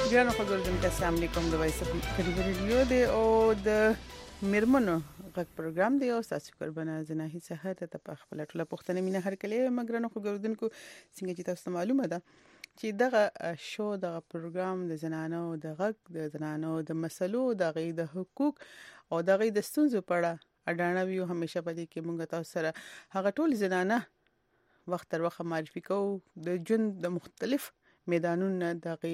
ګرانو خبرونه السلام علیکم د وایس اپ کډیو ریډیو دی او د میرمنو غږ پروګرام دی او تاسو قربانه زناهي صحت ته په خپل ټوله پښتنه مینه هر کله مګرانو خبرونه څنګه چې تاسو معلومه ده چې دغه شو دغه پروګرام د زنانو د غږ د زنانو د مسلو د غي د حقوق او د غي د ستونزو په اړه اډانه ویو همیشه په دې کې مونږ تاسو سره هغه ټول زنانه وخت تر وخت معرفي کوو د جون د مختلف میدانونه دغه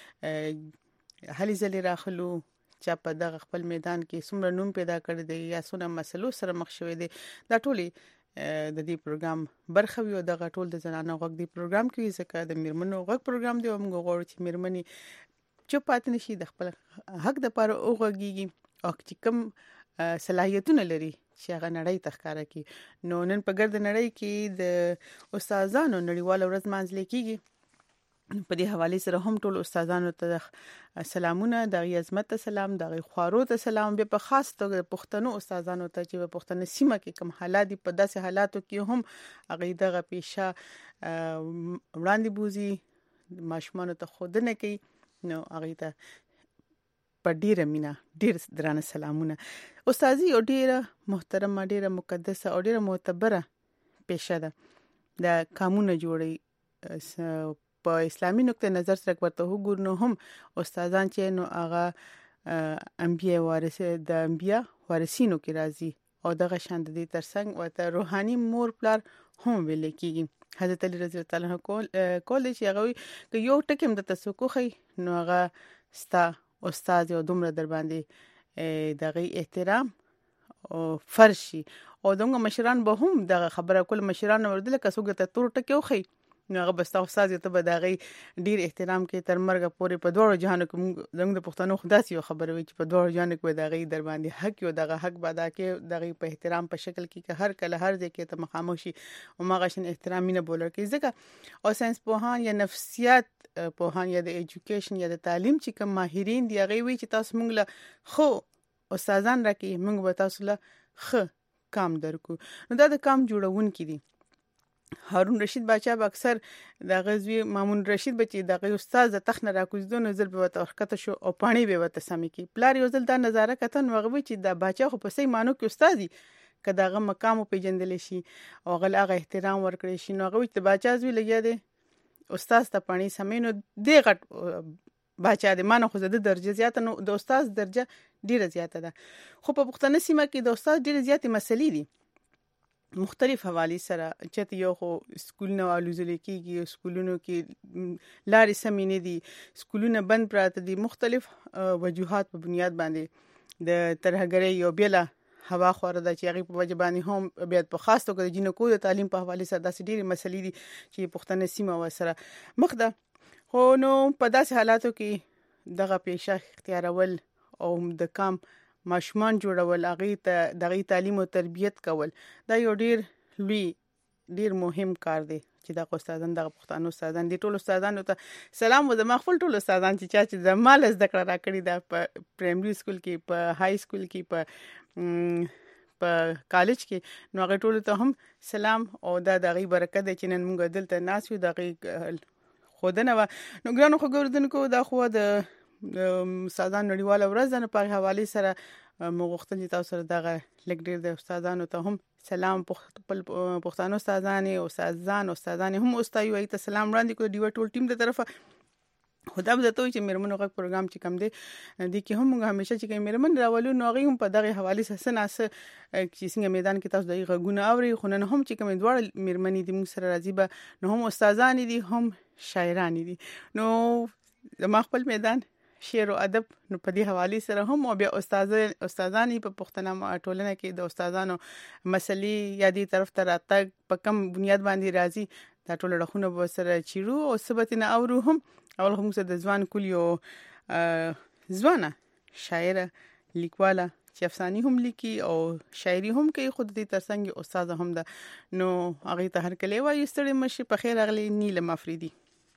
هلي ځلې راخلو چې په دغه خپل میدان کې څومره نوم پیدا کړی دی یا څونه مسلو سره مخ شوی دی دا ټولي د دې پروګرام برخه وي او دغه ټول د زنانو غږ دی پروګرام کې ځکه د میرمنو غږ پروګرام دی او موږ غواړو چې میرمنې چوپ پاتې نشي د خپل حق د لپاره اوغږیږي او چې کوم صلاحیتونه لري چې هغه نړۍ تخکاره کی نو نن په ګرد نړۍ کې د استادانو نړیوال ورځ مانځل کیږي په دې حواله سره هم ټول استادانو ته سلامونه د عظمت سلام د خوارو ته سلام به په خاص توګه پښتنو استادانو ته چې په پښتنه سیمه کې کوم حالات دي په داسې حالاتو کې هم هغه دغه پیشه وړاندې بوزي ماشومان ته خود نه کوي نو هغه ته په ډیره مینا ډیر درانه سلامونه استادي او ډیره محترمه ډیره مقدسه او ډیره معتبره پیشه ده د قانون جوړي په اسلامي نقطه نظر سره ورته وګورو نو هم استادان چې نو هغه انبیاء وارث د انبیاء وارثینو کې راځي او دغه شان د دې ترڅنګ ورته روحاني مور پلار هم ویل کېږي حضرت علی رضی الله عنه کول چې هغه که یو ټکم د تسوکوخي نو هغه ستا استاد او دومره در باندې دغه احترام او فرشي او دغه مشران به هم دغه خبره کول مشران وردل کسوګه ته تور ټکیو خي نو هغه بس تاسو ته به دغه ډیر احترام کې تر مرګ پورې په دوه جهانو کې زموږ د پښتنو خداسي یو خبره وي چې په دوه جهانو کې دغه در باندې حق یو دغه حق بادا کې دغه په احترام په شکل کې هر کله هر ځای کې ته مخامخ شي او ماغشن احترام نه بولر کې ځکه او ساينس پوهان یا نفسیات پوهان یا د ایجوکیشن یا د تعلیم چې کوم ماهرین دی هغه وی چې تاسو موږ له خو استادان راکې موږ به تاسو له خ کام درکو نو دا د کام جوړون کې دي هارون رشید بچا به اکثر د غزوی مامون رشید بچي د استاد د تخنه راکوزدو نظر به وتخته شو او پانی به وته سمي کی پلار یو ځل دا نظاره کتن وغوي چې د بچا خو په سي مانو کې استادي کداغه مقام پیجندل شي او غل هغه احترام ورکړي شي نو غوي چې بچا زوی لګیا دي استاد ته پانی سمینو دی غټ بچا د مانو خو زده درجه زیاته نو د استاد درجه ډیره زیاته ده خو په پښتنه سیمه کې د استاد ډیره زیاتې مسلې دي مختلف حوالی سره چې یو خو سکولونه الوزل کېږي سکولونو کې لارې سمې نه دي سکولونه بند پراته دي مختلف وجوهات په بنیاد باندې د ترهګرۍ یو بیل هوا خوره د چې په وجه باندې هم بیا په خاص توګه د جنکو د تعلیم په حواله سره داسې ډېرې مسلې دي چې پښتنه سیمه وسره مخ ده خو نو په داسې حالاتو کې دغه پیشه اختیارول او د کام ماشومان جوړول هغه ته دغه تعلیم او تربیت کول دا یو ډیر لوی ډیر مهم کار دی چې دا استادان د پښتنو استادان دي ټول استادانو ته سلام و د مخفل ټول استادان چې د مال زده کړه را کړی دا په پرایمري سکول کې په های سکول کې په کالج کې نو هغه ټول ته هم سلام او دا دغه برکت دی چې نن موږ دلته ناس یو دغه خودنه نو ګرانو خو ګوردونکو دا خو د استادان نړیواله ورځ نه په حواله سره مغختل تاسو سره دغه لګډیر د استادانو ته هم سلام پښتنو استادان او استادان هم استایو ایت سلام وړاندې کو دی ټول ټیم د طرفه خدا به ته چې میرمنو غږ پروګرام چې کم دی د کې هم موږ همیشه چې میرمن راولو نو غي هم په دغه حواله سره ناس چې څنګه میدان کې تاسو دغه غونه اوري خو نه هم چې کوم دوړ میرمنې دي موږ سره راځي به نو هم استادان دي هم شاعران دي نو ما خپل میدان شعر او ادب نو په دې حواله سره هم او بیا استادان په پښتنه ټولنه کې د استادانو مسلې یا دې طرف ته راتګ په کم بنیاد باندې راځي دا ټول رخونه به سره چیرو او سبتنه اورو هم اول هم د ځوان کلیو ځوانه شاعره لیکواله چې افسانې هم لیکي او شاعري هم کوي خود دې ترڅنګ استاد هم ده نو هغه ته هر کله وایي ستړي مشي په خیر اغلی نیله مفریدي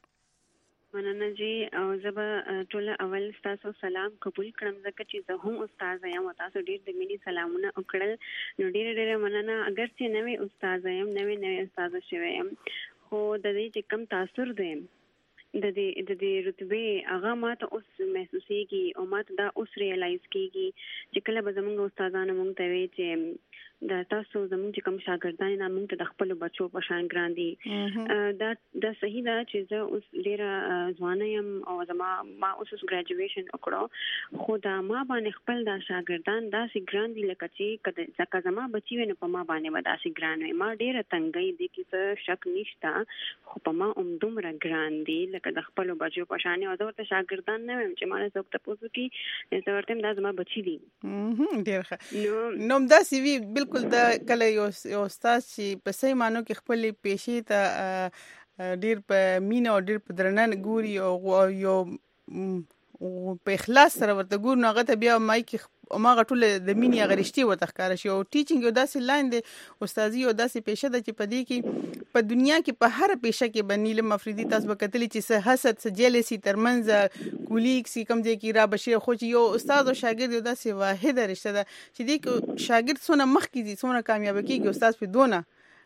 مننه جی او زب ټول اول تاسو سلام قبول کړم ځکه چې زه هم استاد یم او تاسو ډیر د مینې سلامونه وکړل نو ډیر مننه اگر چې نوې استاد یم نوې استاد شوم خو د دې چې کم تاثیر دیم د دې رتبه هغه ماته اوس محسوسيږي او ماته دا اوس ریالایز کیږي چې کله به زموږ استادانو موږ ته وی چې دا تاسو زموږ چې کوم شاګردان نه موږ ته د خپل بچو په شان ګران دي دا صحیح ده چې زه اوس ډیره ځوانه یم او ما اوس ګریجویشن وکړو خو دا ما باندې خپل دا شاګردان داسې ګران دي لکه چې کله زما بچي ونه په ما باندې وداسې ګران وي ما ډیره تنګي دي کې شک نشته خو په ما دومره ګران دي لکه د خپل بچو په شان او دا ورته شاګردان نه ویم چې ما له څوک تاسو کې زه ورته دا زما بچي دي ډیر ښه نو دا سی وی بالکل دا کله یو استاد چې په صحیح مانو کې خپل پیشې ته ډیر په مینا او ډیر په درنه ګوري او یو په اخلاص سره ورته ګور نو هغه ته بیا مای کې ماغه ټول د مینې غریشتي وته ښکار شي او ټیچینګ یو داسې لاین دی استادي یو داسې پیشه ده چې په دې کې په دنیا کې په هر پیشه کې بنیله مفریدي تاسو وکتلی چې سه حسد سه جیلسی ترمنځ کولیک سی کم ځای کې را بشي خو چې یو استاد او شاګرد یو داسې واحده رشته ده چې دې شاګرد څونه مخ کې دي څونه کامیاب کیږي استاد په دونه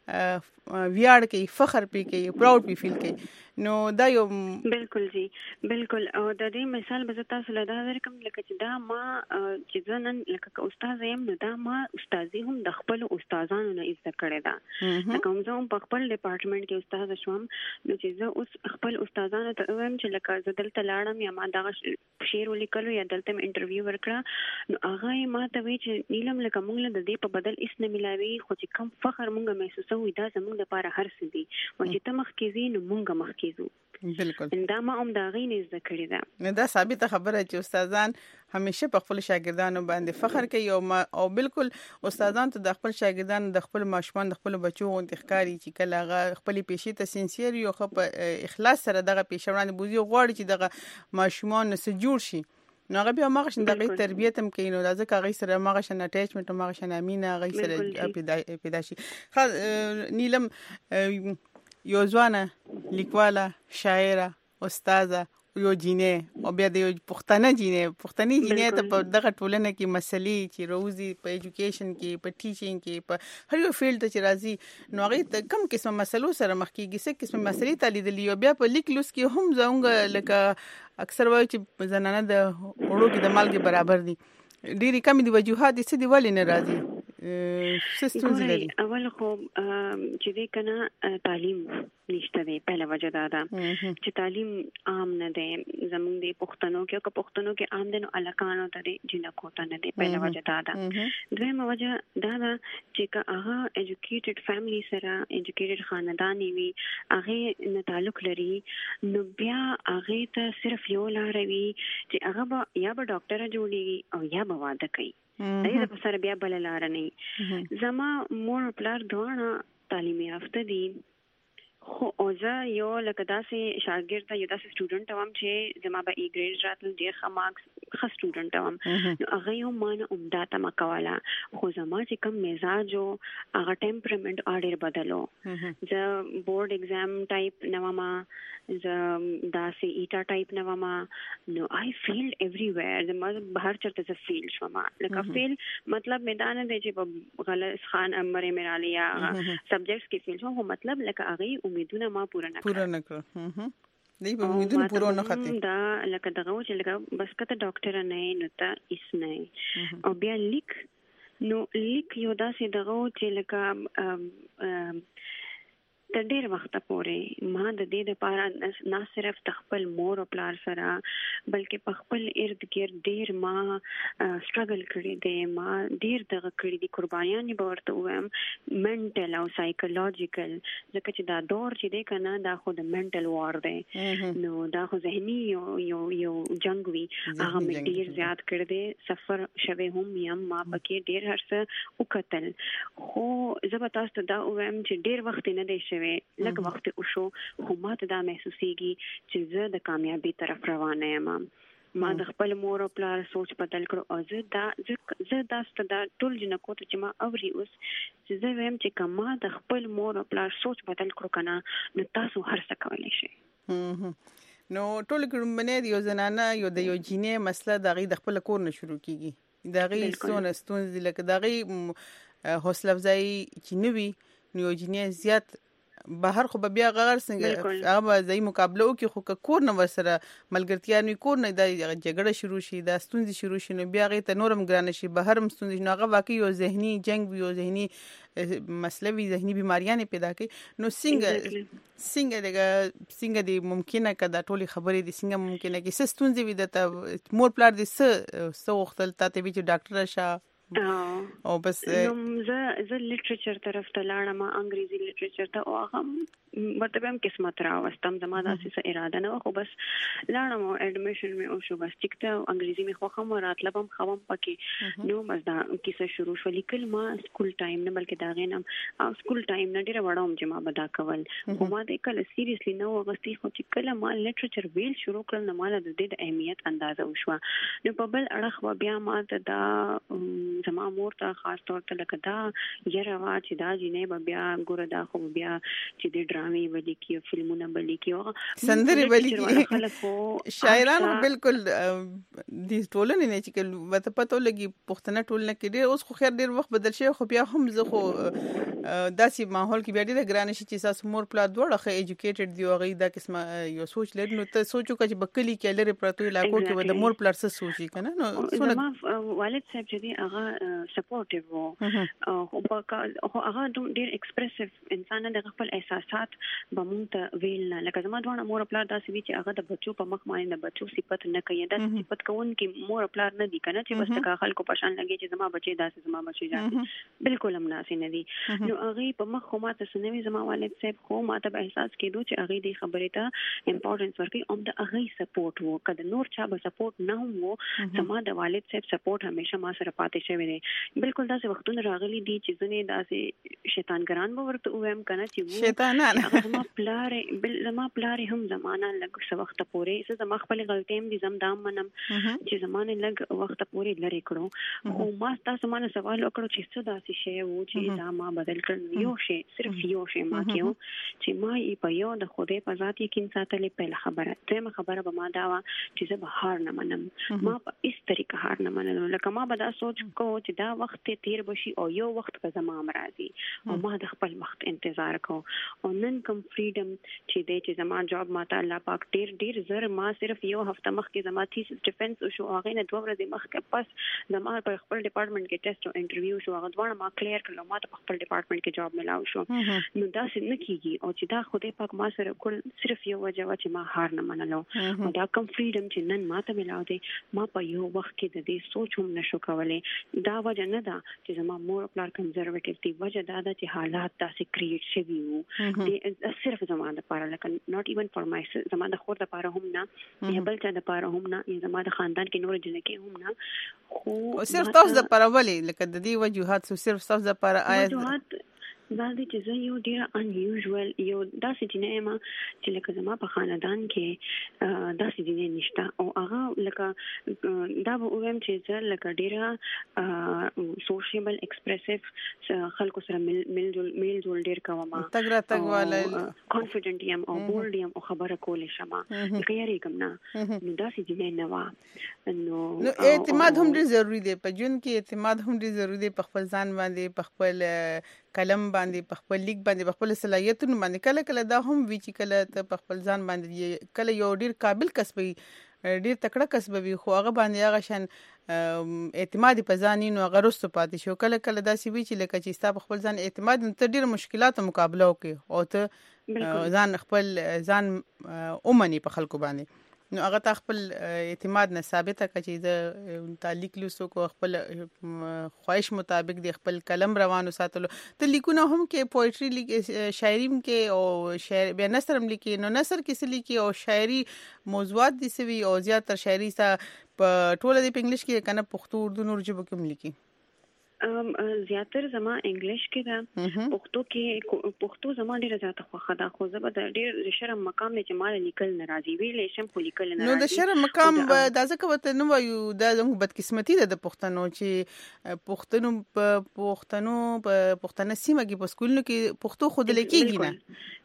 ویاړ کوي فخر پی کوي پراود پی فیل کوي نو دا یو بالکل جی بالکل او د دې مثال به تاسو له دا درکم لکه چې دا ما چې ځنن لکه استاد یم نو دا ما استادي هم د خپل استادانو نه عزت کړی دا کوم زه په خپل ډپارټمنټ کې استاد شوم نو چې زه اوس خپل استادانو ته وایم چې لکه زه دلته لاړم یا ما دا شعر ولیکلو یا دلته انټرویو ورکړه نو هغه ما ته وی چې نیلم لکه موږ له دې په بدل هیڅ نه ملاوي خو چې کم فخر موږ محسوسوي دا زموږ لپاره هر څه دي او چې ته مخ کې زی نو موږ مخ بالکل دا ما هم دا غي نه ذکر ده دا ثابت خبره چې استادان همیشه په خپل شاګردانو باندې فخر کوي او بالکل استادان ته د خپل شاګردانو د خپل ماشومان د خپل بچو انتخابي چې کله هغه خپل پیشې ته سنسیر یو خپ اخلاص سره دغه پیښه وړاندې بوزي غواړي چې دغه ماشومان سره جوړ شي نو هغه بیا ماغه شنه دغه تربیت هم کوي نو ځکه هغه سره ماغه شنه اٹیچمنت ماغه شنه امینه هغه سره پیدا شي نیلم یو ځوانه لیکواله شاعره استاده یو جینې او بیا د یو پښتني جینې ته په دغه ټولنه کې مسلې چې روزي په ایجوکیشن کې په ټیچینګ کې په هر یو فیلډ ته چې راځي نو هغه کم قسمه مسلو سره مخ کېږي څه قسمه مسلې ته لیدلې او بیا په لیک لوس کې هم زموږ لکه اکثر وایي چې زنانه د وړو کې د مالګې برابر دي ډېری کم دي وجوهات څه دی ولې نه راځي سیستم لري اول خو چې دې کنه تعلیم نشته دی پهلا وجه دا ده چې تعلیم عام نه دی زموږ د پښتنو کې عام دي نو الکانو ته جنکو ته نه دی پهلا وجه دا ده دویمه وجه دا ده چې هغه ایجوکیټډ فیملی سره ایجوکیټډ خاندان وي هغه نه تعلق لري نو بیا هغه ته صرف یو لار وي چې هغه یا به ډاکټر جوړي او یا به واده کوي دا په سره بیا بل لار نه زما مور پلار دوه تعلیمي یافته دي خو اوزه یو لکه داسې شاګرد ته یو داسې سټوډنټ وم چې زما به ای ګریډ راتل ډیر ښه مارکس ښه سټوډنټ وم نو هغه یو مانه عمده تمه کوله خو زما چې کوم مزاج او هغه ټمپرمنټ اړ بدلو زه بورډ ایگزام ټایپ نه وم زه داسې ایټا ټایپ نه وم نو آی فیلډ ایوریویر زما بهر چرته زه فیل شوم لکه فیل مطلب میدان دی چې په غلط خان امره میرالی یا سبجیکټس کې فیل شوم مطلب لکه هغه امیدونه ما پوره نه کړ دی په امیدونه پوره نه خته دا لکه دغه چې لکه بس کته ډاکټر نه نو ته هیڅ نه او بیا لیک یو داسې دغه چې لکه تر ډیر وخت پورې ما د دې لپاره نه صرف خپل مور او پلار سره بلکې په خپل ارد گرد ډیر ما سټرګل کړی دی ما ډیر دغه کړی دي قربانیان به ورته وایم منټل او سایکولوژیکل ځکه چې دا دور چې دی کنه دا خو د منټل وار دی نو دا خو ذهني یو جنگ وی هغه مې ډیر زیات کړی دی سفر شوه هم یم ما پکې ډیر هرڅه وکتل خو زه به تاسو ته دا وایم چې ډیر وخت نه دی لږ وخت وشو خو ما ته دا محسوسيږي چې زه د کامیابی طرف روانه یم ما د خپل مور او پلار سوچ بدل کړو او زه دا ټول جنکو ته چې ما اوري اوس چې زه ویم چې کما د خپل مور او پلار سوچ بدل کړو کنه نو تاسو هر څه کولای شئ نو ټول ګرمنه یو زنانه یو د یو جینې مسله د خپل کور نه شروع کیږي د غي ستون لکه د غي حوصله افزای چې نوي نو جینې زیات بهر خو بیا غیر څنګه هغه ځای مقابله وکي خو کور نه ورسره ملګرتیا نه کور نه د جګړه شروع شي د ستونزې شروع شي نو بیا غي ته نورم ګران شي بهر هم ستونزې نو هغه واقعي یو ذهني جنگ یو ذهني مسلوي ذهني بیماریاں پیدا کوي نو څنګه د ممکنه کده ټولي خبرې د څنګه ممکنه کې څه ستونزې وي د مور پلار د څه وختل ته به چې ډاکټر شه او بس زه لیټریچر طرف ته لاړم انګریزي لیټریچر ته او هغه مطلب هم قسمت راوستم زما داسې څه اراده نه خو بس لاړم او اډمیشن مې او شو بس ټیکته انګریزي مې خو هم راتلم خوم پکې نو بس دا کیسه شروع شو لیکل ما سکول ټایم نه بلکې دا غینم سکول ټایم نه ډیره وړم چې ما بدا کول خو ما د کله سیریسلی نو غستې خو چې کله ما لیټریچر ویل شروع کړل نو مال د دې د اهمیت اندازه وشو نو په بل اړه بیا ما دا زما مور ته خاص طور ته لکه دا یره وا چې دا جنې بیا ګوره دا خو بیا چې د ډرامې بلی کی فلمونه بلی کی او سندري بلی کی شاعران بالکل د ټولنې نه چې وته پته لګي پښتنه ټولنه کې ډېر اوس خو خیر ډېر وخت بدل شي خو بیا هم زه خو داسې ماحول کې بیا ډېر ګران شي چې تاسو مور پلا دوړه خه ایجوکیټډ دی او غي دا قسمه یو سوچ لري نو ته سوچو چې بکلی کې لري پرتو علاقو کې د مور پلا څه سوچي کنه نو زما والد صاحب چې دی هغه سپورټیو او هغه ډېر ایکسپریسیو انسان د خپل احساسات به مونږ ته ویل نه لکه زما دوه مور پلار داسې وی چې هغه د بچو په مخ باندې د بچو صفت نه کوي دا صفت کوون کې مور پلار نه دي کنه چې بس تک خلکو پشان لګي چې زما بچي داسې زما بچي داسې بالکل هم ناسي نه دي نو هغه په مخ خو ماته سنوي زما والد صاحب خو ماته به احساس کېدو چې هغه دې خبرې ته امپورټنس ورکړي او د هغه سپورټ وو کله نور چا به سپورټ نه وو زما د والد صاحب سپورټ همیشه ما سره پاتې شوی دی بالکل داسې وختونه راغلي دي چې زنه داسې شیطانګران به ورته وایم کنه چې شیطانان زما پلار هم زمانہ لګ څه وخت پورې زما خپل غلطیم دي زمدام منم چې زمانه لګ وخت پورې لری کړو او ما تاسو باندې سوال وکړو چې څه داسې شی وو چې دا ما بدل کړ یو شی صرف یو شی ما کېو چې ما یې په یو د خوده په ذات یقین ساتلې په خبره ته خبره به ما دا وا چې زه به هار نه منم ما په اس طریقه هار نه منم لکه ما به دا سوچ کو چې دا وخت تیر بشي او یو وخت به زما امراضي او ما د خپل وخت انتظار کو او نن کوم فریډم چې دې چې زما جاب ماته الله پاک ډیر زر ما صرف یو هفته مخکې زما تھیسس ډیفنس شو هغه نه 2 ورځې مخکې پس زما په خپل ډپارټمنټ کې ټیسټ او انټرویو شو هغه دوه ما کلیر کړل ما په خپل ډپارټمنټ کې جاب ملاو شو نو دا څه نه کیږي او چې دا خدای پاک ما سره کول صرف یو وجه و چې ما هار نه منلو او دا کوم فریډم چې نن ماته ملاو دی ما په یو وخت کې د دې سوچ هم نشو کولای دا وجه نه ده چې زما مور پلار کنزرویټیو دی وجه دا ده چې حالات داسې کریټ شوي وو صرف زما د پاره لکه not even for my زما د خور د پاره هم نه یا بل چا د پاره هم نه یا زما د خاندان کې نور جنکه هم نه خو صرف تاسو د پاره ولې لکه د دې وجوهات صرف تاسو د پاره آیا دا دې چې زه یو ډیر انیوژوال یو داسې جنې ما چې لکه زما په خاندان کې داسې جنې نشته او هغه لکه دا به وایم چې زه لکه ډیره سوشیبل ایکسپریسیو خلکو سره میل جول ډیر کوم تګ والا کانفیډنٹ یم او بولډ یم او خبره کولې شمه لکه یاري کوم نه نو داسې جنې نه وا نو اعتماد هم ډیر ضروری دی په جون کې اعتماد هم ډیر ضروری دی په خپل ځان باندې په خپل کلم باندې په خپل لیک باندې په خپل صلاحیتونو باندې کله دا هم وی چې کله ته په خپل ځان باندې کله یو ډیر قابل کسبي ډیر تکړه کسبوي خو هغه باندې هغه شان اعتماد په ځان نو هغه رسو پاتې شو کله داسې وی چې لکه چې ستا په خپل ځان اعتماد ته ډیر مشکلاتو مقابله وکي او ته ځان خپل ځان اومني په خلکو باندې نو هغه تا خپل اعتماد نه ثابته کړي چې تعلق لوسو کو خپل خواهش مطابق د خپل کلم روانو ساتلو ته لیکونه هم کې پوئټری شاعری کې او شعر به نثر هم لیکي نو نثر کې څه لیکي او شاعری موضوعات دي سوي او زیاتره شاعری سا په ټوله د انګلیش کې کنه پښتو اردو نور ژبه کې لیکي زیاتره زما انګلیش کې دا پښتو زما ډیره زیاته خوښه ده خو زه به ډیر شرم مقام نه چې مال لیکل ناراضي ویلې شم خو لیکل نه نو د شرم مقام دا ځکه وته نو وایو دا زموږ بدقسمتي ده د پښتنو چې پښتنو په پښتنه سیمه کې په سکولونو کې پښتو خود لیکيږي نه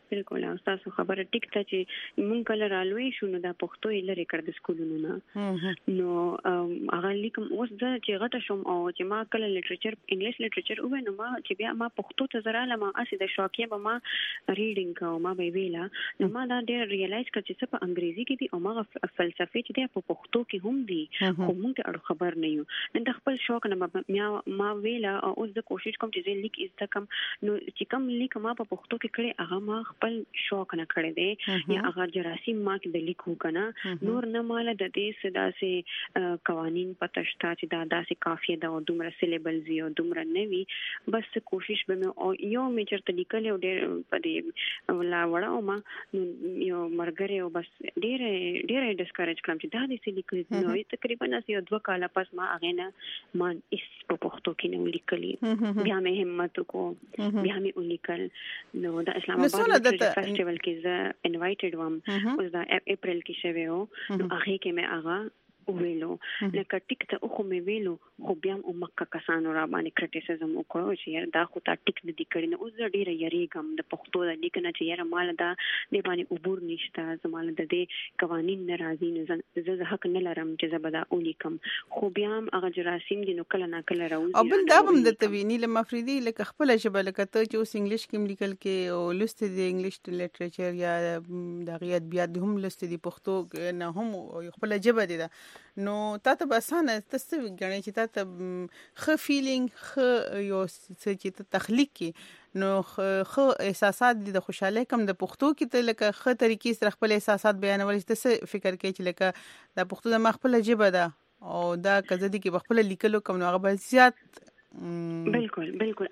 بالکل تاسو خبره ټیک ته چې مونږ کله رالوي شو نو دا پښتو یې لري کړ د سکولونو نه نو هغه لیکم اوس دا چې غټه شوم او چې ما کله لټریچر انګلیش لټریچر وې نو ما چې بیا ما پښتو ته زراله ما اسې د شوقي به ما ریډینګ کوم ما به ویلا نو ما دا ډېر ریلایز کړ چې څه په انګریزي کې دي او ما فلسفي چې دی په پښتو کې هم دي خو مونږ ته اړه خبر نه یو نن د خپل شوق نه ما ویلا او اوس د کوشش کوم چې لیک از د کم نو چې کوم لیک ما په پښتو کې کړي هغه ما خپل شوق نه کړی دی یا هغه جراثیم ما کې د لیکو کنه نور نه مال د دې صدا سي قوانین پتهشتا چې دا داسې کافیه دا او دومره سیلیبلز یو دومره نوي بس کوشش به او یو میجر طریقې له ډېر په دې ولا وړاو ما یو مرګره او بس ډېر ډیسکریج کړم چې دا دې لیکل نو تقریبا یو 2 کال پس ما هغه نه ما اس په پښتو کې نو لیکلي بیا مې همت کو بیا مې ولیکل نو د اسلام آباد فیسټیوال کې زه انوایټډ وم اوس دا اپریل کې شوی و نو هغه کې مې هغه ویلو لکه ټیک ته خو مې ویلو خو بیا هم مکه کسانو را باندې کریټیسزم وکړو چې دا خو تا ټیک نه دی کړی نو اوس ډیره یریګم د پښتو د لیکنه چې یاره مال دا د باندې عبور نشته زمال د دې قوانین ناراضي نه زه حق نه لرم چې زبدا ولیکم خو بیا هم هغه جراثیم دي نو کله نه کله راوځي او بل دا هم د توینی لمفریدي لکه خپل ژبه لکه ته چې اوس انګلیش کې لیکل کې او لست دی انګلیش لټریچر یا د غیات بیا هم لست دی پښتو نه هم خپل ژبه دی نو تاسو به اسانه تاسو غواړئ چې تاسو خو فیلینګ خو یو څه چې تخلیق کی نو خو احساسات د خوشاله کم د پښتو کې ته لکه خو طریقې سره خپل احساسات بیانول چې تاسو فکر کوي چې لکه د پښتو د مخبل ژبه ده او دا کزدي کې خپل لیکلو کوم نو هغه زیات بالکل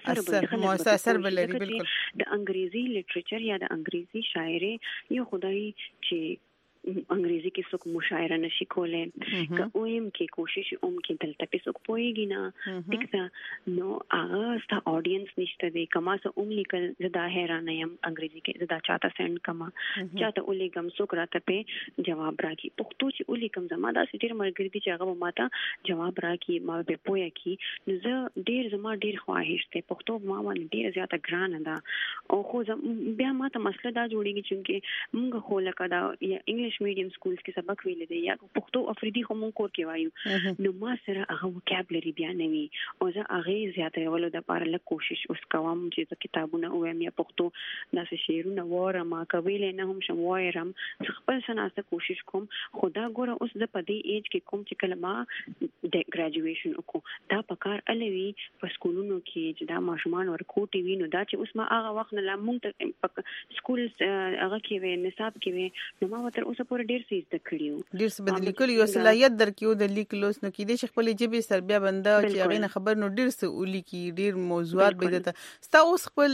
موثر بلري بالکل د انګریزي لټریچر یا د انګریزي شاعري یو خدای چې انګریزي کې څوک مشاعره نشي کولای که اویم کې کوشش کې دلته په څوک پويږي نه ټیک نو هغه ستا اډینس نشته دی کما سه لیکل زدا حیرانه يم انګریزي کې زدا چاته سند کما چاته ولیکم څوک راته په جواب راکړي پښتو چې ولیکم زما دا ډیر مرګري دي چې هغه ماته جواب راکړي ما به پوهه کی نو زه زما ډیر خواهش ته پښتو ما باندې ډیر زیاته ګران ده او خو بیا ماته مسله دا جوړیږي چې موږ خو لکه دا انګلیش میډیم سکولز کې سبق ویل دي یا پښتو افریدي هم کور کې وایو نو ما سره هغه وکابلری بیا نه وي او زه هغه زیاته ولو د پاره له کوشش اوس کوم چې کتابونه وایم یا پښتو داسې شعرونه وارم کویل نه هم شم وایرم خپل سناسته کوشش کوم خدا ګوره اوس د پدې ایج کې کوم چې کلمه د ګریجویشن وکړو دا پکار الوی په سکولونو کې چې دا ماشومان ورکوټي وینو دا چې اوس ما هغه وخت نه لمونږ سکول هغه کې و نصاب کې و نو ما وتر اوس پور ډیر سیز د کړیو ډیر څه بدلی کړی یو صلاحیت درکیو د لیکلوس نو کې د خپل جبه سر بیا بنده چې هغه نه خبر نو ډیر څه ولي کې ډیر موضوعات به دته ستا اوس خپل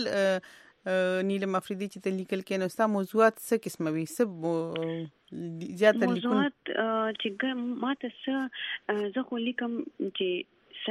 نیلم افریدي چې ته لیکل کې نو ستا موضوعات څه قسمه وي سب زیاته لیکل موضوعات چې ماته څه زه خو لیکم چې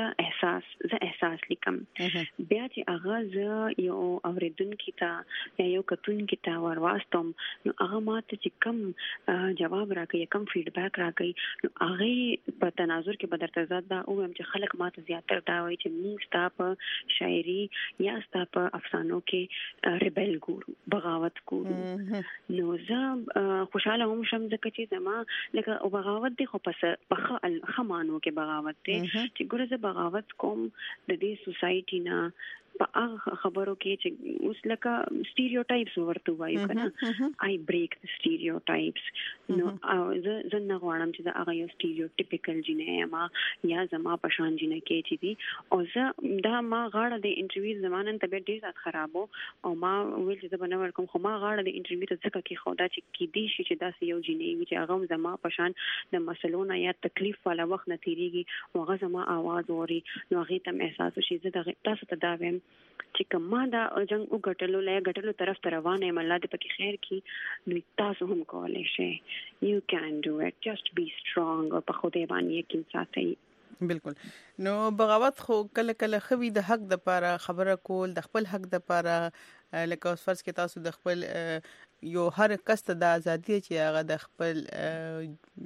زه احساس لیکم بیا چې هغه زه یو اوریدونکو ته یا یو کتونکو ته ورواستم نو هغه ماته چې کم جواب راکړي کم فیډبیک راکړي نو هغه په تناظر کې بدرته زاد دا او هم چې خلک ماته زیاتره دا وایي چې موږ ستا په شاعري یا ستا په افسانو کې ریبل ګورو بغاوت ګورو نو زه خوشاله هم شم ځکه چې زما لکه بغاوت دی خو په خمانو کې بغاوت دی چې ګوره بغاوت کوم د دې سوسایټي نه په هغه خبرو کې چې اوس لکه سټیریوټایپس ورته وایو کنه آی بریک د سټیریوټایپس نو زه نه غواړم چې هغه یو سټیریوټیپیکل جنې ما یا زما پشان جنې کې چې دي او زه دا ما غاړه د انټرویو زمانن طبيعت ډیر زیات خرابو او ما ویل چې زه بنور کوم خو ما غاړه د انټرویو ته ځکه کې خدا چې کې دي چې داسې یو جنې چې هغه زما پشان د مسلونه یا تکلیف والا وخت نه تیریږي او هغه زما आवाज اوري نو هغه ته احساس شي زه تاسو ته دا وایم چې کومه دا جنگ وګټلو طرف ته روانه یم الله دې پکې خیر کړي نو تاسو هم کولای شئ you can do it just be strong او په خوده باندې یقین ساتئ بالکل نو بغاوت خو کله کله خوي د حق د پاره خبره کول د خپل حق د پاره لکه اوس فرض کې تاسو د خپل یو هر کس ته د ازادي چې هغه د خپل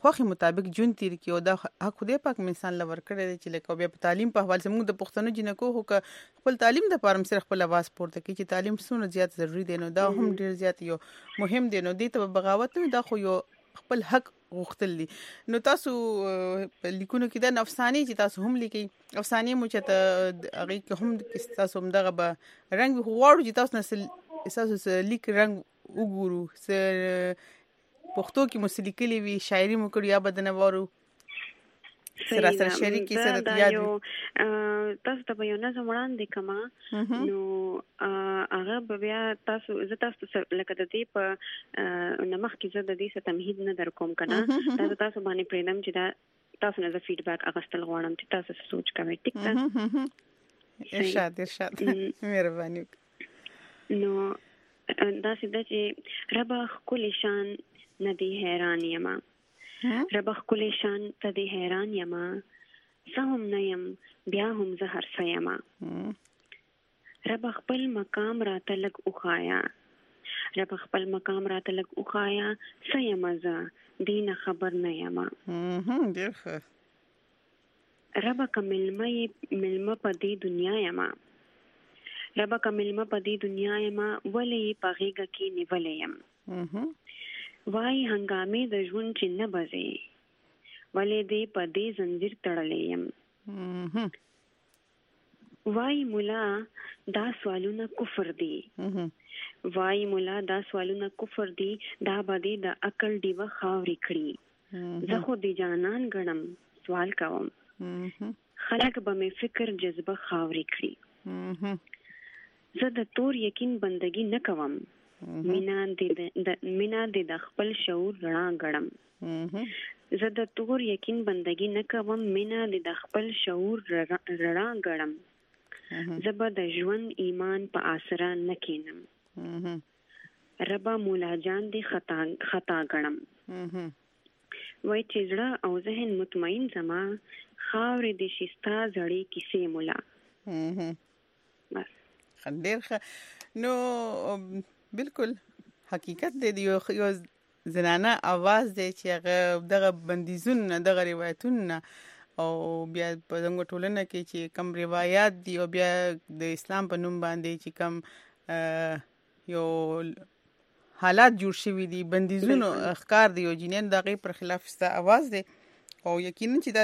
خوخي مطابق جون تیر کیو دا حق خدای پاک انسان لور کړی دی چې لکه بیا په تعلیم په حواله زموږ د پښتنو جنکو هو خپل تعلیم د پاره سره خپل आवाज پورته کوي چې تعلیم څونه زیات ضروری دی نو دا هم ډیر زیات یو مهم دی نو دې ته بغاوت نه دا خو یو خپل حق غوښتل دي نو تاسو لیکونو کې دا افسانې چې تاسو هم لیکي افسانې مو چې ته هغه هم تاسو هم دغه به رنگ غواړو چې تاسو نسل تاسو لیک رنگ وګورو سر پښتو کې مسلې کلی وی شاعري مو کړی یا بدنه وورو سره شریکی سره د یادو تاسو ته یو نظم وړاندې کما نو هغه بیا تاسو لکه د دې په نمخ کې زه د دې څه تمهید نه در کوم کنه تاسو باندې پریدم چې دا تاسو نه فیډبیک اغستل غواړم چې تاسو سوچ کوئ ټیک ده ارشاد مهرباني نو دا سیده چې رب خپل شان ندی حیران یما رب خپل شان ته حیران یما سهم نیم بیا هم زهر سیما رب خپل مقام را تلک اوخایا رب خپل مقام را تلک اوخایا سیما ز دین خبر نیما رب کملمه پدی دنیا یما رب کملمه پدی دنیا یما ولی پغیگا کی نیولیم وای هنګامې د ژوند چې نه بځي ولې دې په دې زنجیر تړلې يم وای مولا دا سوالونه کفر دي وای مولا دا سوالونه کفر دي دا باندې د عقل دیوه خاوري کړی زه خو دې جانان غنم سوال کوم خلک به مې فکر جذبه خاوري کړی زه د تور یقین بندگی نه کوم مینا دې د خپل شعور رڼا غړم زه د تور یقین بندگی نه کوم مینا دې د خپل شعور رڼا غړم زه به د ژوند ایمان په آسرا نه کینم ربا مولا جان دې خطا غړم وای چې زړه او ذهن مطمئن زما خاورې دې شستا زړې کیسې مولا بس خندیر نو بالکل حقیقت دی یو زنانه आवाज دی چې هغه دغه بندیزونه دغه روایتونه او بیا په دغه ټولنه کې چې کم روایت دی او بیا د اسلام په نوم باندې چې کم یو حالات جوړ شوي دي بندیزونه اخکار دی او جنین دغه پر خلاف ست आवाज دی او یقینا چې دا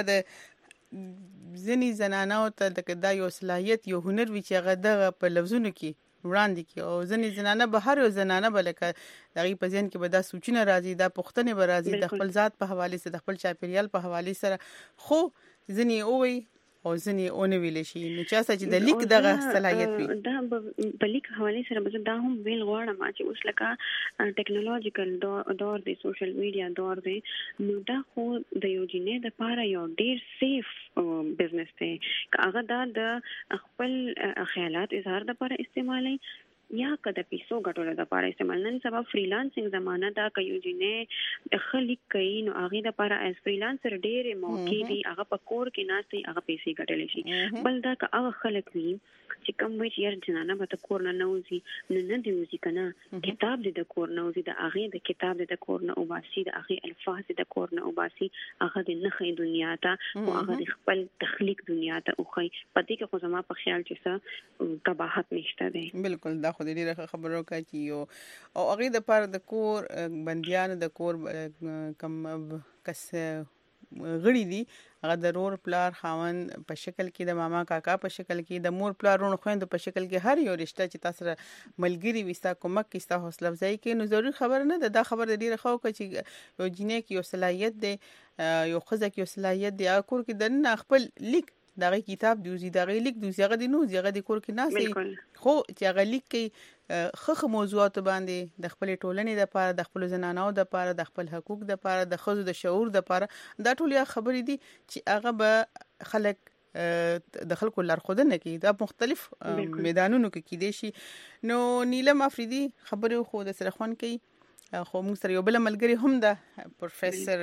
د ځنی زنانه او ته د یو صلاحیت یو هنر وی چې هغه دغه په لفظونو کې وړاندې کی او ځنې زنانه به هر یو زنانه بلکه دغه په ځین کې به دا سوچونه راځي دا پښتنه به راځي د خپل ذات په حواله سره د خپل چاپیریال په حواله سره خو ځنې اووي او ځنې اون ویل شي نو چې د لیک دغه صلاحیت وي دا په لیک حواله سره به دا هم ویل غواړم چې اوس لکه ټیکنالوژیکل دور دی سوشل میډیا دور دی نو دا خو د یو جنې د پاره یو ډیر سیف بزنس دی هغه دا د خپل خیالات اظهار د لپاره استعمالي یا کده پیسو ګټولو د لپاره استعمال نن سبا فریلانسینګ زمانہ دا کوي جنې خلک کوي نو هغه د لپاره اس فریلانسر ډېر موقع دي هغه په کور کې ناشتي هغه پیسې ګټلې شي بل دا که هغه خلک وي چې کوم وی چې جنانه به د کور نه نوځي نو نه دی وځي کنه کتاب دې د کور نه وځي د هغه د کتاب د کور نه اوباسي د هغه الفاظ د کور نه اوباسي هغه د نخې دنیا ته او هغه د خپل تخلیق دنیا ته او خي پدې کې خو زما په خیال چې څه قباحت نشته دی بالکل دا خو دې ډیره خبرو کوي چې یو او هغه د پر د کور بنديان د کور کم کس غړي دي هغه د رور پلار خاون په شکل کې د ماما کاکا په شکل کې د مور پلارونو خويند په شکل کې هر یو رشتہ چې تاسو ملګری وستا کومک کیستا حوصله افزای کې نو ضروري خبر نه ده دا خبر د ډیره خو چې یو جنې کې یو صلاحیت دی یو خزه کې یو صلاحیت دی کور کې د نه خپل لیک دغه کتاب دوزی دغه لیک دوزی هغه د نو زیغه د کور کې ناسي خو چې هغه لیک کې خخ موضوعات باندې د خپل ټولنې د پاره د خپل زنانو د پاره د خپل حقوق د پاره د خزو د شعور د پاره دا ټول یا خبرې دي چې هغه به خلک د خلکو لارښودنه کوي دا مختلف میدانونو کې کېدي شي نو نیلم افریدي خبرو خو د سره خوان کوي خو موږ سره یو بل ملګری هم ده پروفیسور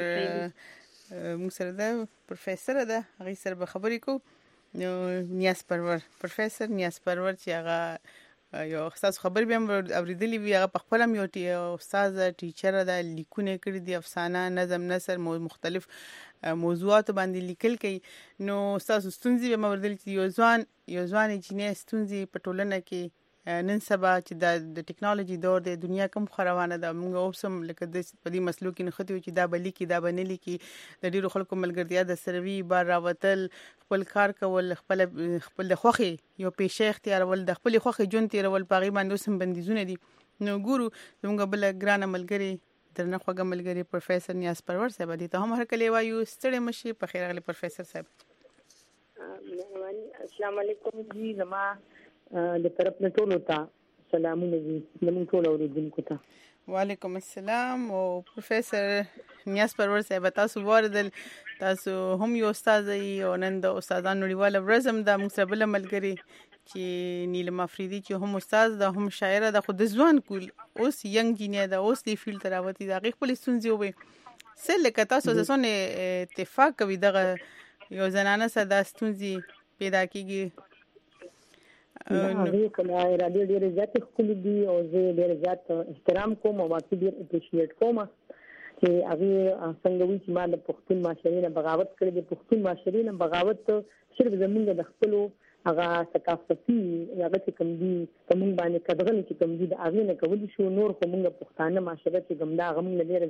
موږ سره ده پروفیسور ده هغه سره به خبرې کو نو نیاز پرور پروفیسور نیاز پرور چې هغه یو استاد خبر به اوریدلی وی هغه په خپل یو استاد ټیچر د لیکونه کړی دی افسانه نظم نثر مختلف موضوعات باندې لیکل کوي نو استاد ستونزې به موردل یو ځوان چې ستونزې په ټولنه کې نن سبا چې د ټیکنالوژي دور د دنیا کوم خروانه ده موږ اوسم لکه د په دې مسلو کې نختی چې دا بلی کې دا بنلی کې د ډیرو خلکو ملګرتیا د سروي بار راوتل خپل کار کول خپل خوخي یو پیشه اختیارول د خپل خوخي جون تیرول پاغي باندې اوسم بندیزونه دي نو ګورو زموږ بل ګرانه ملګری درنه خوږه ملګری پروفیسور نیاز پرور صاحب دي ته هم هر کله وایو ستړي مشي په خیر غلي پروفیسور صاحب السلام علیکم جی زما د طرف نه ټول ته سلامونه دي زموږ ټول اوریدونکو ته وعلیکم السلام او پروفیسور نیاز پرور صاحب تاسو وردل تاسو هم یو استاد او نن د استادانو نړیواله ورځم د مصربل ملګری چې نیلم افریدي چې هم استاد ده هم شاعر ده خو د ځوان کول اوس ینګ جینیا ده اوس دی فیلډ راوتی دا غي خپل ستونزې وي سل که تاسو ځونه اتفاق کوي دغه یو زنانه صدا ستونزې پیدا کیږي هغه کله رادیو ډیر زیات خپل دي او زه ډیر زیات احترام کوم او ماته ډیر اپریشیټ کوم چې هغه څنګه وی چې ما د پښتون معاشرې نه بغاوت کړې د پښتون معاشرې نه بغاوت صرف زمونږ د خپل هغه ثقافتي هغه چې کوم دي کوم باندې کډغل چې کوم دي د هغه نه کول شو نور خو موږ پښتانه معاشره چې کوم دا هغه موږ ډیر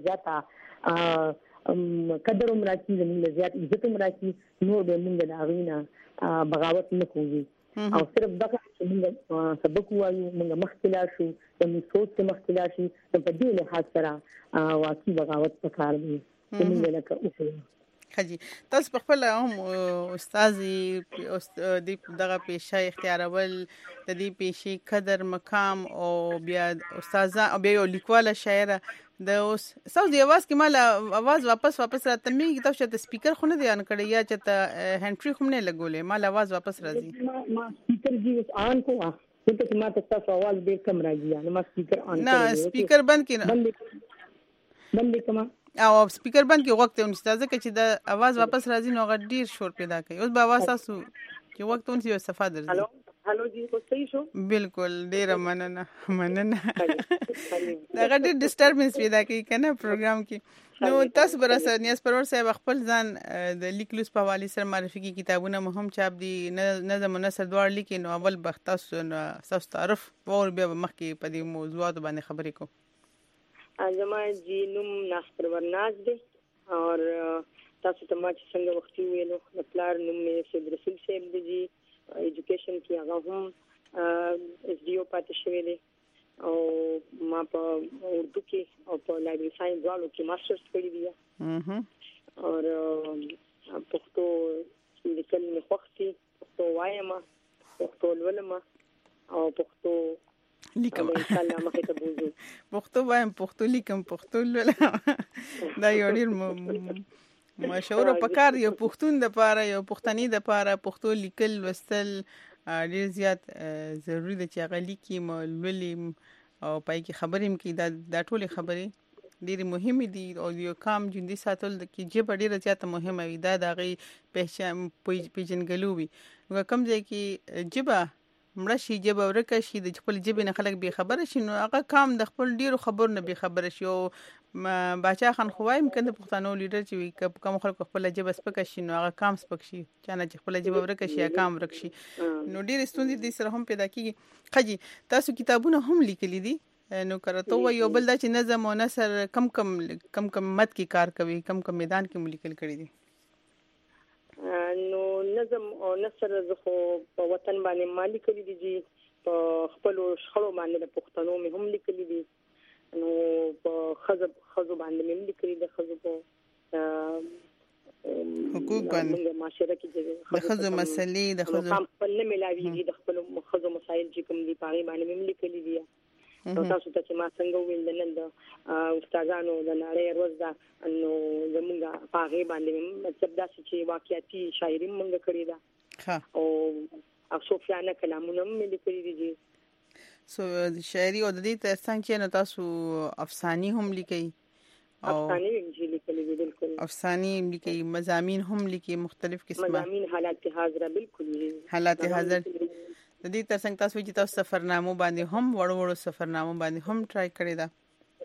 زیات قدر عمر کې زموږ زیات عزت عمر کې نور به موږ د هغه نه بغاوت نه کوو او صرف دغه چې موږ سبق وایو موږ مخکلا شو د سوچ ته مخکلا شي په دې له حاصله واقعي بغاوت وکړ دي موږ لکه اوسه خجی تاسو په خپل هم استاد دغه پیشه اختیارول د دې پیشې قدر مقام او بیا استاد او بیا یو لیکواله شاعر د اوس ساوز دی आवाज کې مال आवाज واپس راته میږي تاسو ته سپیکر خو نه دی ان کړی یا چې ته هاند فری خو نه لګولې مال आवाज واپس راځي ما سپیکر جی آن کو ته ما تاسو आवाज ډیر کم راځي نو ما سپیکر آن نه سپیکر بند کړه بند کما او سپیکر بند کې وخت اون استاد چې د आवाज واپس راځي نو غ ډیر شور پیدا کوي اوس به आवाज تاسو چې وخت اون یو صفه درځي هلو جی خو صحیح شو بالکل ډیر مننه دا ډیر ډیسټربنس پیدا کوي کنه پروګرام کې نو تاسو برسه نیاز پرور صاحب خپل ځان د لیکلوس په حواله سره معرفي کی کتابونه مهم چاپ دي نظم نثر دوړ لیکي نو اول بخت تاسو تعارف او بیا مخکې په دې موضوعات باندې خبرې کو زما جی نوم ناز پرور ناز دی اور تاسو ته ما چې څنګه وختي ویلو د پلار نوم یې سید رسول صاحب دی جی ایجوکیشن کې هغه هم اس ډي او پاتې شوی دی او ما په اردو کې او په لایبرری ساينس دواړو کې ماسترز کړی دی او پښتو لیکل مې خوښتي پښتو وایم پښتو لولم او پښتو لیکم ان شاء الله مخې ته بوزو پښتو وایم پښتو لیکم پښتو لولم دا یو ډیر مشهور په کار یو پښتون د پاره یو پښتني د پاره پښتو لیکل وستل ډیر زیات ضروری دی چې هغه لیکي مولولي او پای کې خبرې مې دا ټول خبرې ډیر مهمه دي او یو کام جندي ساتل کې چې ډیر زیات مهمه وي دا د غي پیژنګلوي کوم ځای کې جبا مړه شي جبا ورکه شي د خپل جبې نه خلک به خبره شي نو هغه کام د خپل ډیرو خبر نه به خبره شي او باچا خان خوایم کنده پښتنو لیډر چې وي کوم خلک خپل جبه سپک شي نو هغه کام سپک شي چانه چې خپل جبه ورکه شي یا کام ورک شي نو ډیر ستوندې د سره هم پیدا کیږي خجی تاسو کتابونه هم لیکلي دي نو کرته و یو بل دا چې نظم او نثر کم مت کې کار کوي کم میدان کې ملیکل کړی دي نو نظم او نثر زه خو په وطن باندې مالی کړی دي جی په خپل شخړو باندې د پښتنو مې هم لیکلي دي نو په خزو باندې مې لیکلي دي خزو په حقوق باندې معاشره کې د خزو مسلې د خزو خپل نه ملاويږي د خپل خزو مسایل چې کوم دي پاره باندې مې لیکلي دي نو تاسو ته چې ما څنګه ویل نن د استادانو د نړۍ ورځ دا نو زمونږ پاره باندې مطلب دا چې واقعيتي شاعري مونږ کړی دا او صوفیانه کلامونه مې لیکلي دي سو شاعري او د دې ترڅنګ چې نو تاسو افساني هم لیکي او افساني هم لیکلي دي بالکل افساني لیکي مضامین هم لیکي مختلف قسمه مضامین حالات حاضره بالکل حالات حاضر د دې ترڅنګ تاسو چې تاسو سفرنامو باندې هم وړو سفرنامو باندې هم ټرای کړی دا.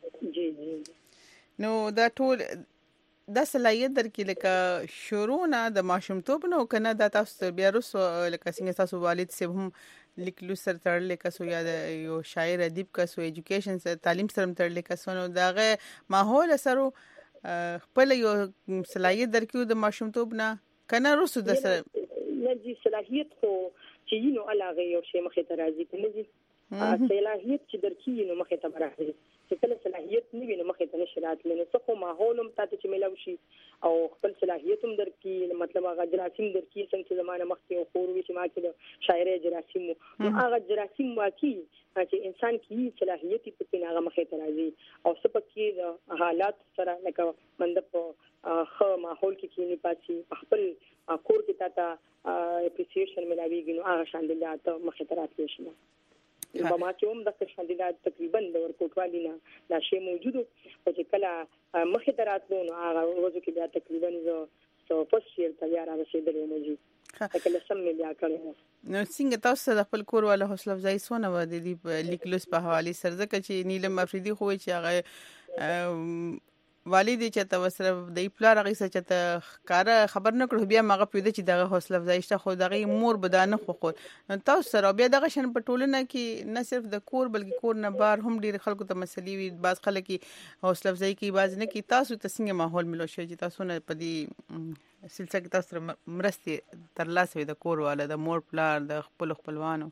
جی نو دا ټول دا صلاحیت درکې لکه شروع نه د ماشومتوب نو کنه دا تاسو بیا رسو لکه څنګه تاسو والد سه هم لیکلو سره تړلې کسو یا د یو شاعر ادیب کسو ایجوکیشن سره تعلیم سره تړلې کسو نو داغه ماحول سره خپل یو صلاحیت درکې د ماشومتوب نه کنه رسو د سره نه جی صلاحیت خو چې نو علاوه یو شی مخه ته راځي کنه جی صلاحیت چې درکې نو مخه ته راځي چې کله صلاحیت نه وي نو مخه ته نشي راتلی نو څه خو ماحول هم تاسو چې ملاوي شي او خپل صلاحیت هم درکې مطلب هغه جراثیم درکې څنګه زمانه مخکې او خور وی چې ما کې د شاعري جراثیم نو هغه جراثیم واقعي چې انسان کې صلاحیت په هغه مخه ته راځي او سپکې د حالات سره لکه مند په خو ماحول کې کینی پاتې خپل کور کې تاته اپریسیشن ملاويږي نو هغه شاندلات مخه ته راتلی شي په ما کې هم د شاندلات تقریبا د ورکوټوالي نه دا شی موجود او چې کله مخه ته راتلو نو هغه ورځو کې بیا تقریبا زه فرست ایئر ته بیا راغسېدلې مې جی کله سم مې بیا کړو. نو څنګه تاسو د خپل کور والا حوصله افزایی سونه و د دې لیکلوس په حواله سره ځکه چې نیلم افریدي خو چې هغه والد چې تاسو سره د پلار هغه څه چې کار خبر نه کړو بیا ماغه پیدا چې دغه حوصله افزایی شته خو دغه مور بدانه خو تاسو سره بیا دغه شن په ټولنه کې نه صرف د کور بلکې کور نه بار هم ډیر خلکو ته مسلې وي بعض خلک حوصله افزایی کوي بعض نه کوي تاسو ته څنګه ماحول ملو شي چې تاسو نه پدې سلسله کې تاسو مرستې تر لاسه د کور والا د مور پلار د خپلوانو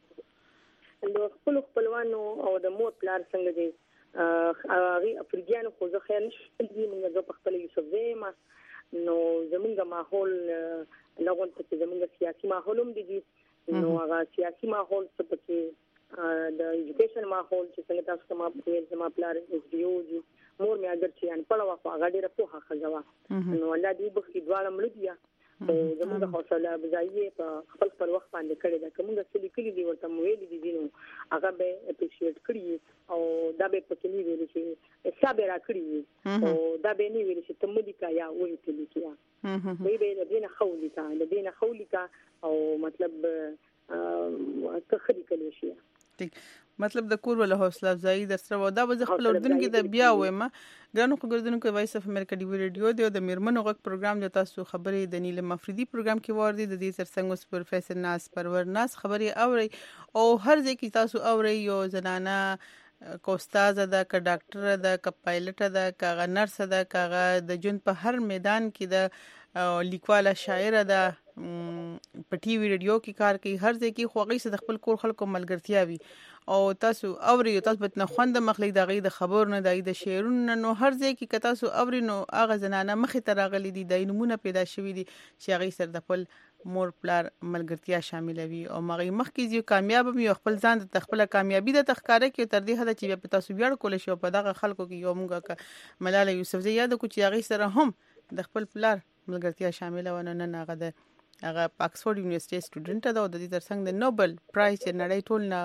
او د مور پلار څنګه دي هغه افریقیانو خو زه خیر نشم دي موږ په خپل یوسف زما نو زمونږ ماحول لغون ته زمونږ سیاسي ماحول هم دي نو هغه سیاسي ماحول څه پکې د ایجوکیشن ماحول چې څنګه تاسو ما په زما پلار اس ډي او جی مور مې اگر چې ان پړوا خو هغه ډیره په حق غوا نو الله دې بخې دواړه مړ دي او زموږ حوصله افزایی په خپل وخت باندې کړی دا کومه څه لیکلي دي ورته ویلي دي نو هغه به اپریشیټ کړی او دا به پکې نه ویل چې حساب را کړی او دا به نه ویل چې تم دې کا یا وې ته لیکیا به دې نه خولي کا او مطلب تخری کلی شي ټیک مطلب د کور ول حوصله افزایی در سره و دا به خپل اردن کې د بیا وایم ګرانو خبردونکو کې وایس اف امریکا دی ریډیو دی د میرمنو غږ پروګرام د تاسو خبرې د نیلم افریدي پروګرام کې وردی د دې ترڅنګ اوس پروفیسور ناز پرور ناز خبرې اوري او هر ځای کې تاسو اوري یو زنانه کو استاد ده ک ډاکټر ده ک پایلټ ده ک نرس ده ک د جون په هر میدان کې د لیکواله شاعر ده په ټي وی ریډیو کې کار کوي هر ځای کې خوغې سره خپل کور خلکو ملګرتیا وي او تاسو اوري تاسو به نه خوند مخلي دغه د خبر نه د شعرونو نو هر ځای کې تاسو اوري نو اغه زنانه مخې ته راغلي دي د نمونه پیدا شوی دي چې هغه سره د خپل مور پلار ملګرتیا شامل وي او مغه مخکې یو کامیاب وي خپل ځان د خپل کامیابی د تخکاره کې تر دې حد چې په تاسو ویاړ کول شي په دغه خلکو کې یو موږ ملاله یوسف زی یاد کو چې هغه سره هم د خپل پلار ملګرتیا شامل ونه نه هغه هغه آکسفورد یونیورسيټي سټوډنټ ده او د دې ترڅنګ د نوبل پرایز چې نړۍ ټول نه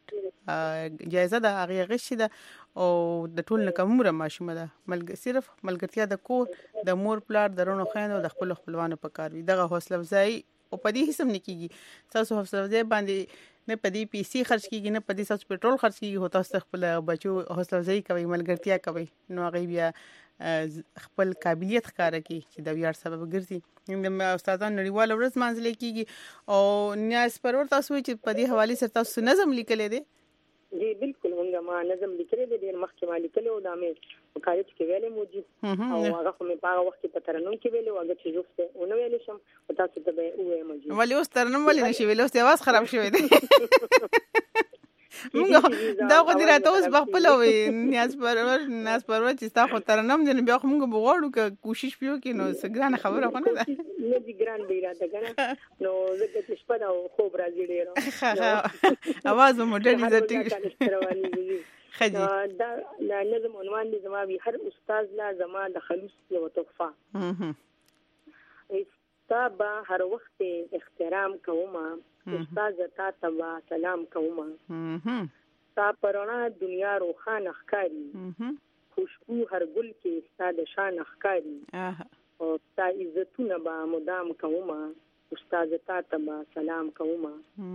غټ جایزه ده هغه غشي ده او د ټول نه کموره ماشومه ده صرف ملګرتیا د کور د مور پلار درونو خويندو د خپلوانو په کار وي دغه حوصله افزایی او په دې هیڅ نه کیږي تاسو حوصله افزایی باندې نه په دې پیسې خرج کیږي نه په دې تاسو پټرول خرج کیږي هو تاسو خپل بچو حوصله افزایی کوي ملګرتیا کوي نو هغه بیا خپل قابلیت ښکاره کی چې د ویاړ سبب ګرځي د استادانو نړیوال ورځ مانځل کیږي او نیاز پرور تاسو چې په دې حواله سره تاسو نظم لیکل دي جی بالکل موږ ما نظم لیکل دي ډیر مخکې ما لیکل او د مې کالج کې ویلې موجود او هغه مې په هغه وخت کې په ترنم کې ویلې او هغه چې زوسته او نو ویلې شم او تاسو ته به وې موجود ولی اوس ترنم ولې نشي ویلې اوس आवाज خراب شوی دی موږ دا خو دې راته اوس بخپل وي نیاز پرور چې تاسو ترنم دې بیا موږ بغواړو که کوشش پیو کې نو سګرانه خبره خو نه ده نه دي ګران دی راته کنه نو زه چې شپه دا خوب راځي ډیر आवाज مو ډېر عزت خجي دا نظم عنوان دي زما به هر استاد لا زما د خلوص یو تحفه استاد هر وخت احترام کوما استاد تا تبا سلام کوما تا پرانا دنیا روخان اخکاری خوشبو هر گل کې استاد شان اخکاری او تا عزتونه با مدام کوما استاد تا تبا سلام کوما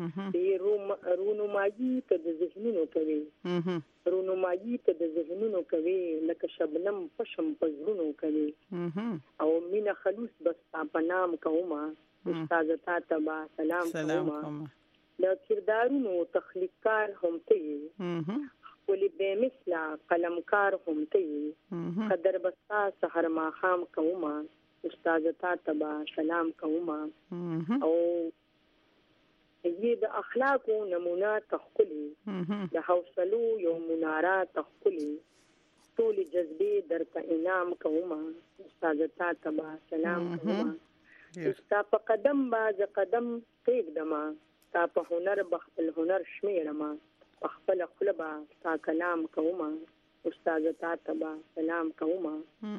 رونمایي ته د ذهنونو کوي رونمایي ته د ذهنونو کوي لکه شبنم پشم پزړونو کوي او مینا خلوص بس په نام کوما استاد تا تبا سلام کوما د کردارونو تخلیقکار هم ته ولی به مثلا قلمکار هم ته قدر بستا سحر ما خام کوما استاد تا تبا سلام کوما او د اخلاقو نمونه تخکلی د حوصلو یو مناره تخکلی ټول جذبه درته انعام کوما استاد تا تبا سلام کوما ستا په قدم باز قدم کېږدما تا په هنر بخل هنر شمیرما خپل خپلبا تا کلام کوما استاد تا تبا سلام کوما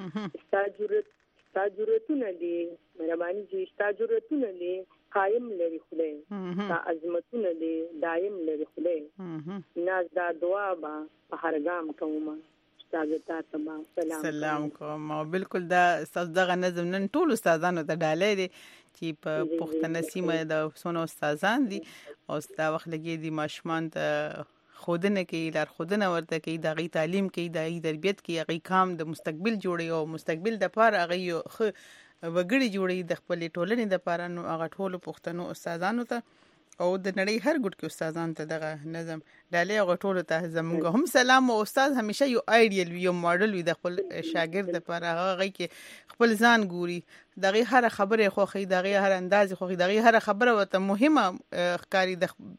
ستا جرأتونه دي مهرباني دي ستا جرأتونه دي قائم لري خدای ستا عظمتونه دي دائم لري خدای ناز دا دعا با په هر ګام کوما استاد تا تبا سلام کوما بالکل دا استاد دغه نظم نن ټول استادانو ته ډالې دي چې په پښتنه سیمه د سونو استادان دي او ستا وخت لګي دي ماشومان ته خودنه کې لار خودنه ورته کې د غي تعلیم کې د غي تربيت کې غي کام د مستقبل جوړي او مستقبل د پاره غي وګړي جوړي د خپل ټولنې د پاره نو هغه ټول پښتنو استادانو ته او د نړۍ هر ګډ کې استادان ته دغه نظم ډالې او ټول ته زموږ هم سلام او استاد همیشه یو آیډیل یو ماډل وي د خپل شاګرد لپاره هغه کې خپل ځان ګوري دغه هر خبره خوخي دغه هر انداز خوخي دغه هر خبره وته مهمه ښکاری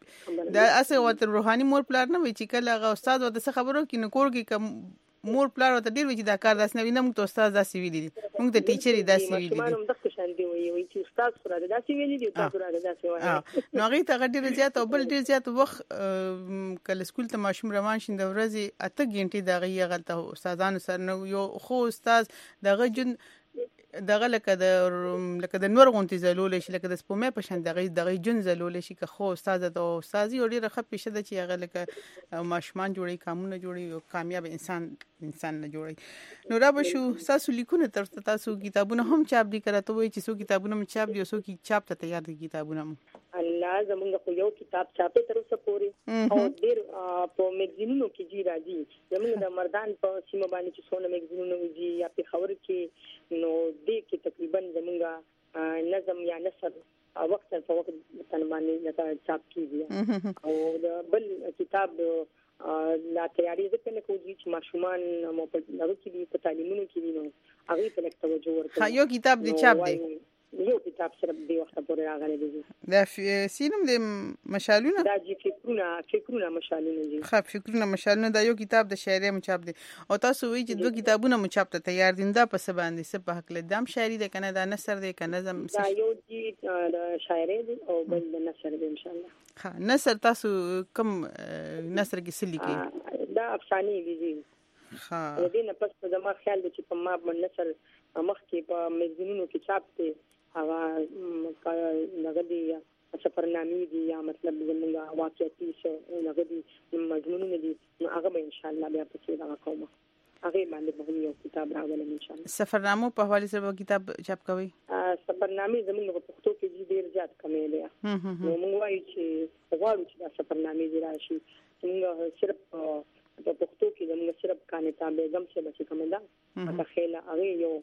د اسه وته روحاني مور پلار نه وي چې کله هغه استاد وته خبرو کې نکور کې مور پلار وته ډیر وی چې دا کار داس نه وینم ته استاد داسې ویلي دي موږ ته ټیچر داسې ویلي دي مانو دغه شان دی وی چې استاد سره داسې ویلي دي تاسو سره داسې وایي نو هغه ته ډیر زیات او بل ډیر زیات وخت کله سکول ته ماشوم روان شین د ورځې 8 غنټې دغه غلطه استادانو سره نو یو خو استاد دغه جن دغه لکه د نور غونتی زلول شي لکه د سپومې په شان دغه جن زلول شي که خو استاد او استادي او ډیره خپه شته چې هغه لکه ماشومان جوړي کامونه جوړي او کامیاب انسان نه جوړي نو را بشو تاسو لیکونه تاسو کتابونه هم چاپ دي کړه وای چې سو کتابونه هم چاپ دي او سو کی چاپ ته تیار دي کتابونه الله زمونږ خو یو کتاب چاپه تر اوسه پورې او ډیر په میگزینونو کې جی راځي زمونږ د مردان په سیمه باندې چې څونه میگزینونو وځي یا په خبر کې نو دې کې تقریبا زمونږ نظم یا نثر وخت په وخت تن باندې لکه چاپ کیږي او د بل کتاب لا تیاری ځکه نه کوي چې ماشومان مو په دغه کې په تعلیمونو کې نو هغه ته لکه توجه ورکړي یو کتاب دی چاپ دی یو کتاب سره دی وخت پورې راغلی دی دا سینم د مشالونه دا چې فکرونه مشالونه دي فکرونه مشالونه دا یو کتاب د شاعري مچاپ دی او تاسو وی چې دوه کتابونه مچاپ ته تیار دي دا په سبا باندې سب حق لدام شاعري ده کنه دا نثر دی کنه نظم دا یو دی د شاعري دی او بل د نثر دی ان شاء الله ها نثر تاسو کوم نثر کې سلی کې دا افسانه دي ها دې نه پس زما خیال دی چې په ما باندې نثر مخ کې په میگزینونو کې چاپ دی هغه نغدي سفرنامې دي یا مطلب زموږ واقعيتي څه نغدي مضمونونه دي هغه به ان شاء الله بیا په څیر هغه کوم هغه باندې به یو کتاب راغلی ان شاء الله سفرنامو په حواله سره کتاب چاپ کوي سفرنامې زموږ په پښتو کې ډیر زیات کمې دي نو موږ وایو چې غواړو چې دا سفرنامې راشي موږ صرف په پښتو کې زموږ صرف کانتا بیگم څخه بچی کوم دا په خیله هغه یو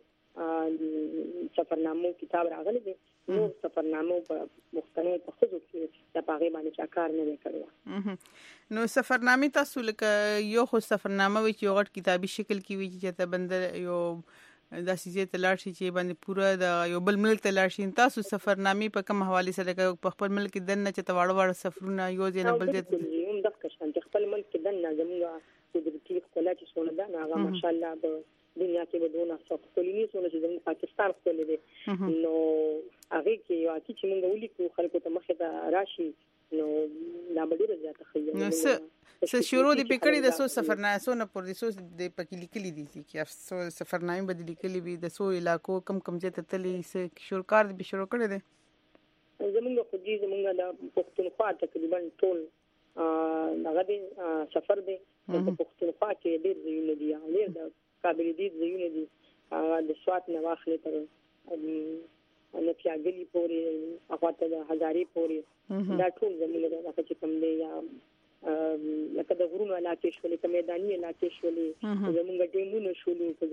سفرنامو کتاب راغلی دی نو سفرنامو په مختلفو په خصوص کې د پاغي باندې چاکار نه کړو نو سفرنامې تاسو لکه یو خو سفرنامه وی چې یو غټ کتابي شکل کې وی چې ته بندر یو د سیزه تلار شي چې باندې پورا د یو بل ملک تلار شي تاسو سفرنامې په کوم حواله سره په خپل ملک دنه چې تواړه سفرونه یو ځای نه بل ځای هم د کشان چې خپل ملک دنه زموږ قدرتي خپل چې څونه ده هغه ماشاءالله د دنیا کې بدون اساس کولینی څونه چې د پاکستان خپل دي نو هغه کې یو چې موږ ولیکو خلکو ته مخه ته راشي نو لا ډیره زیاته خیال نو څه شروع دی پکړی د سو سفرنامه سو نه پر دي سو د پکې لیکلي دي چې سفرنامه بدلی لیکلي وي د سو علاقو کم ځای ته تللی څه شروع به شروع کړی دی زموږ خو دې زموږ د پښتونخوا تقریبا ټول دغه دی سفر دی په پښتونخوا کې ډېر ځایونه دي ډېر د قابل دي ځایونه دي د سوات نه واخلې تر نه پیاګلی پورې اخواته د هزارې پورې دا ټول زموږ د چې کوم دی یا لکه د غرونو علاقې شولې د میداني علاقې شولې زموږ ډیمونه شولې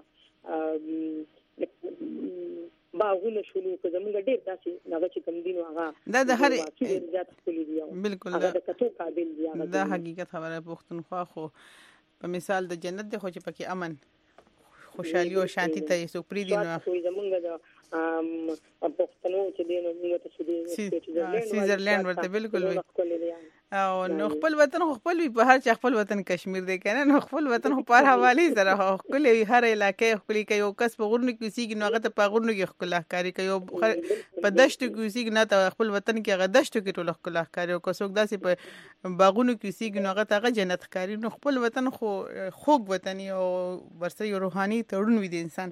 زموږ باغونه شولې زموږ ډېر داسې هغه چې کوم دي نو هغه دا د هر زیات خولي دي بالکل هغه د کتو قابل دي دا حقیقت خبره پښتونخوا خو په مثال د جنت د خو چې پکې امن خوشحالي او شانتي ته یې سو پری دي نو زموږ د پښتنو چې دینو موږ ته سودي سویزرلند ورته بالکل وي او نو خپل وطن خپل وي په هر چا خپل وطن کشمیر دی کنه نو خپل وطن خو پر حواله سره خپل هر علاقې خپل کې یو کس په غرونو کې سیګ نو هغه ته په غرونو کې خپل ښکاری کوي په دشت کې سیګ نه ته خپل وطن کې هغه دشت کې ټول خپل ښکاری او کوڅوک داسې په باغونو کې سیګ نو هغه ته جنت ښکاری نو خپل وطن خو خوږ وطن او ورسره یو روحاني تړون وي د انسان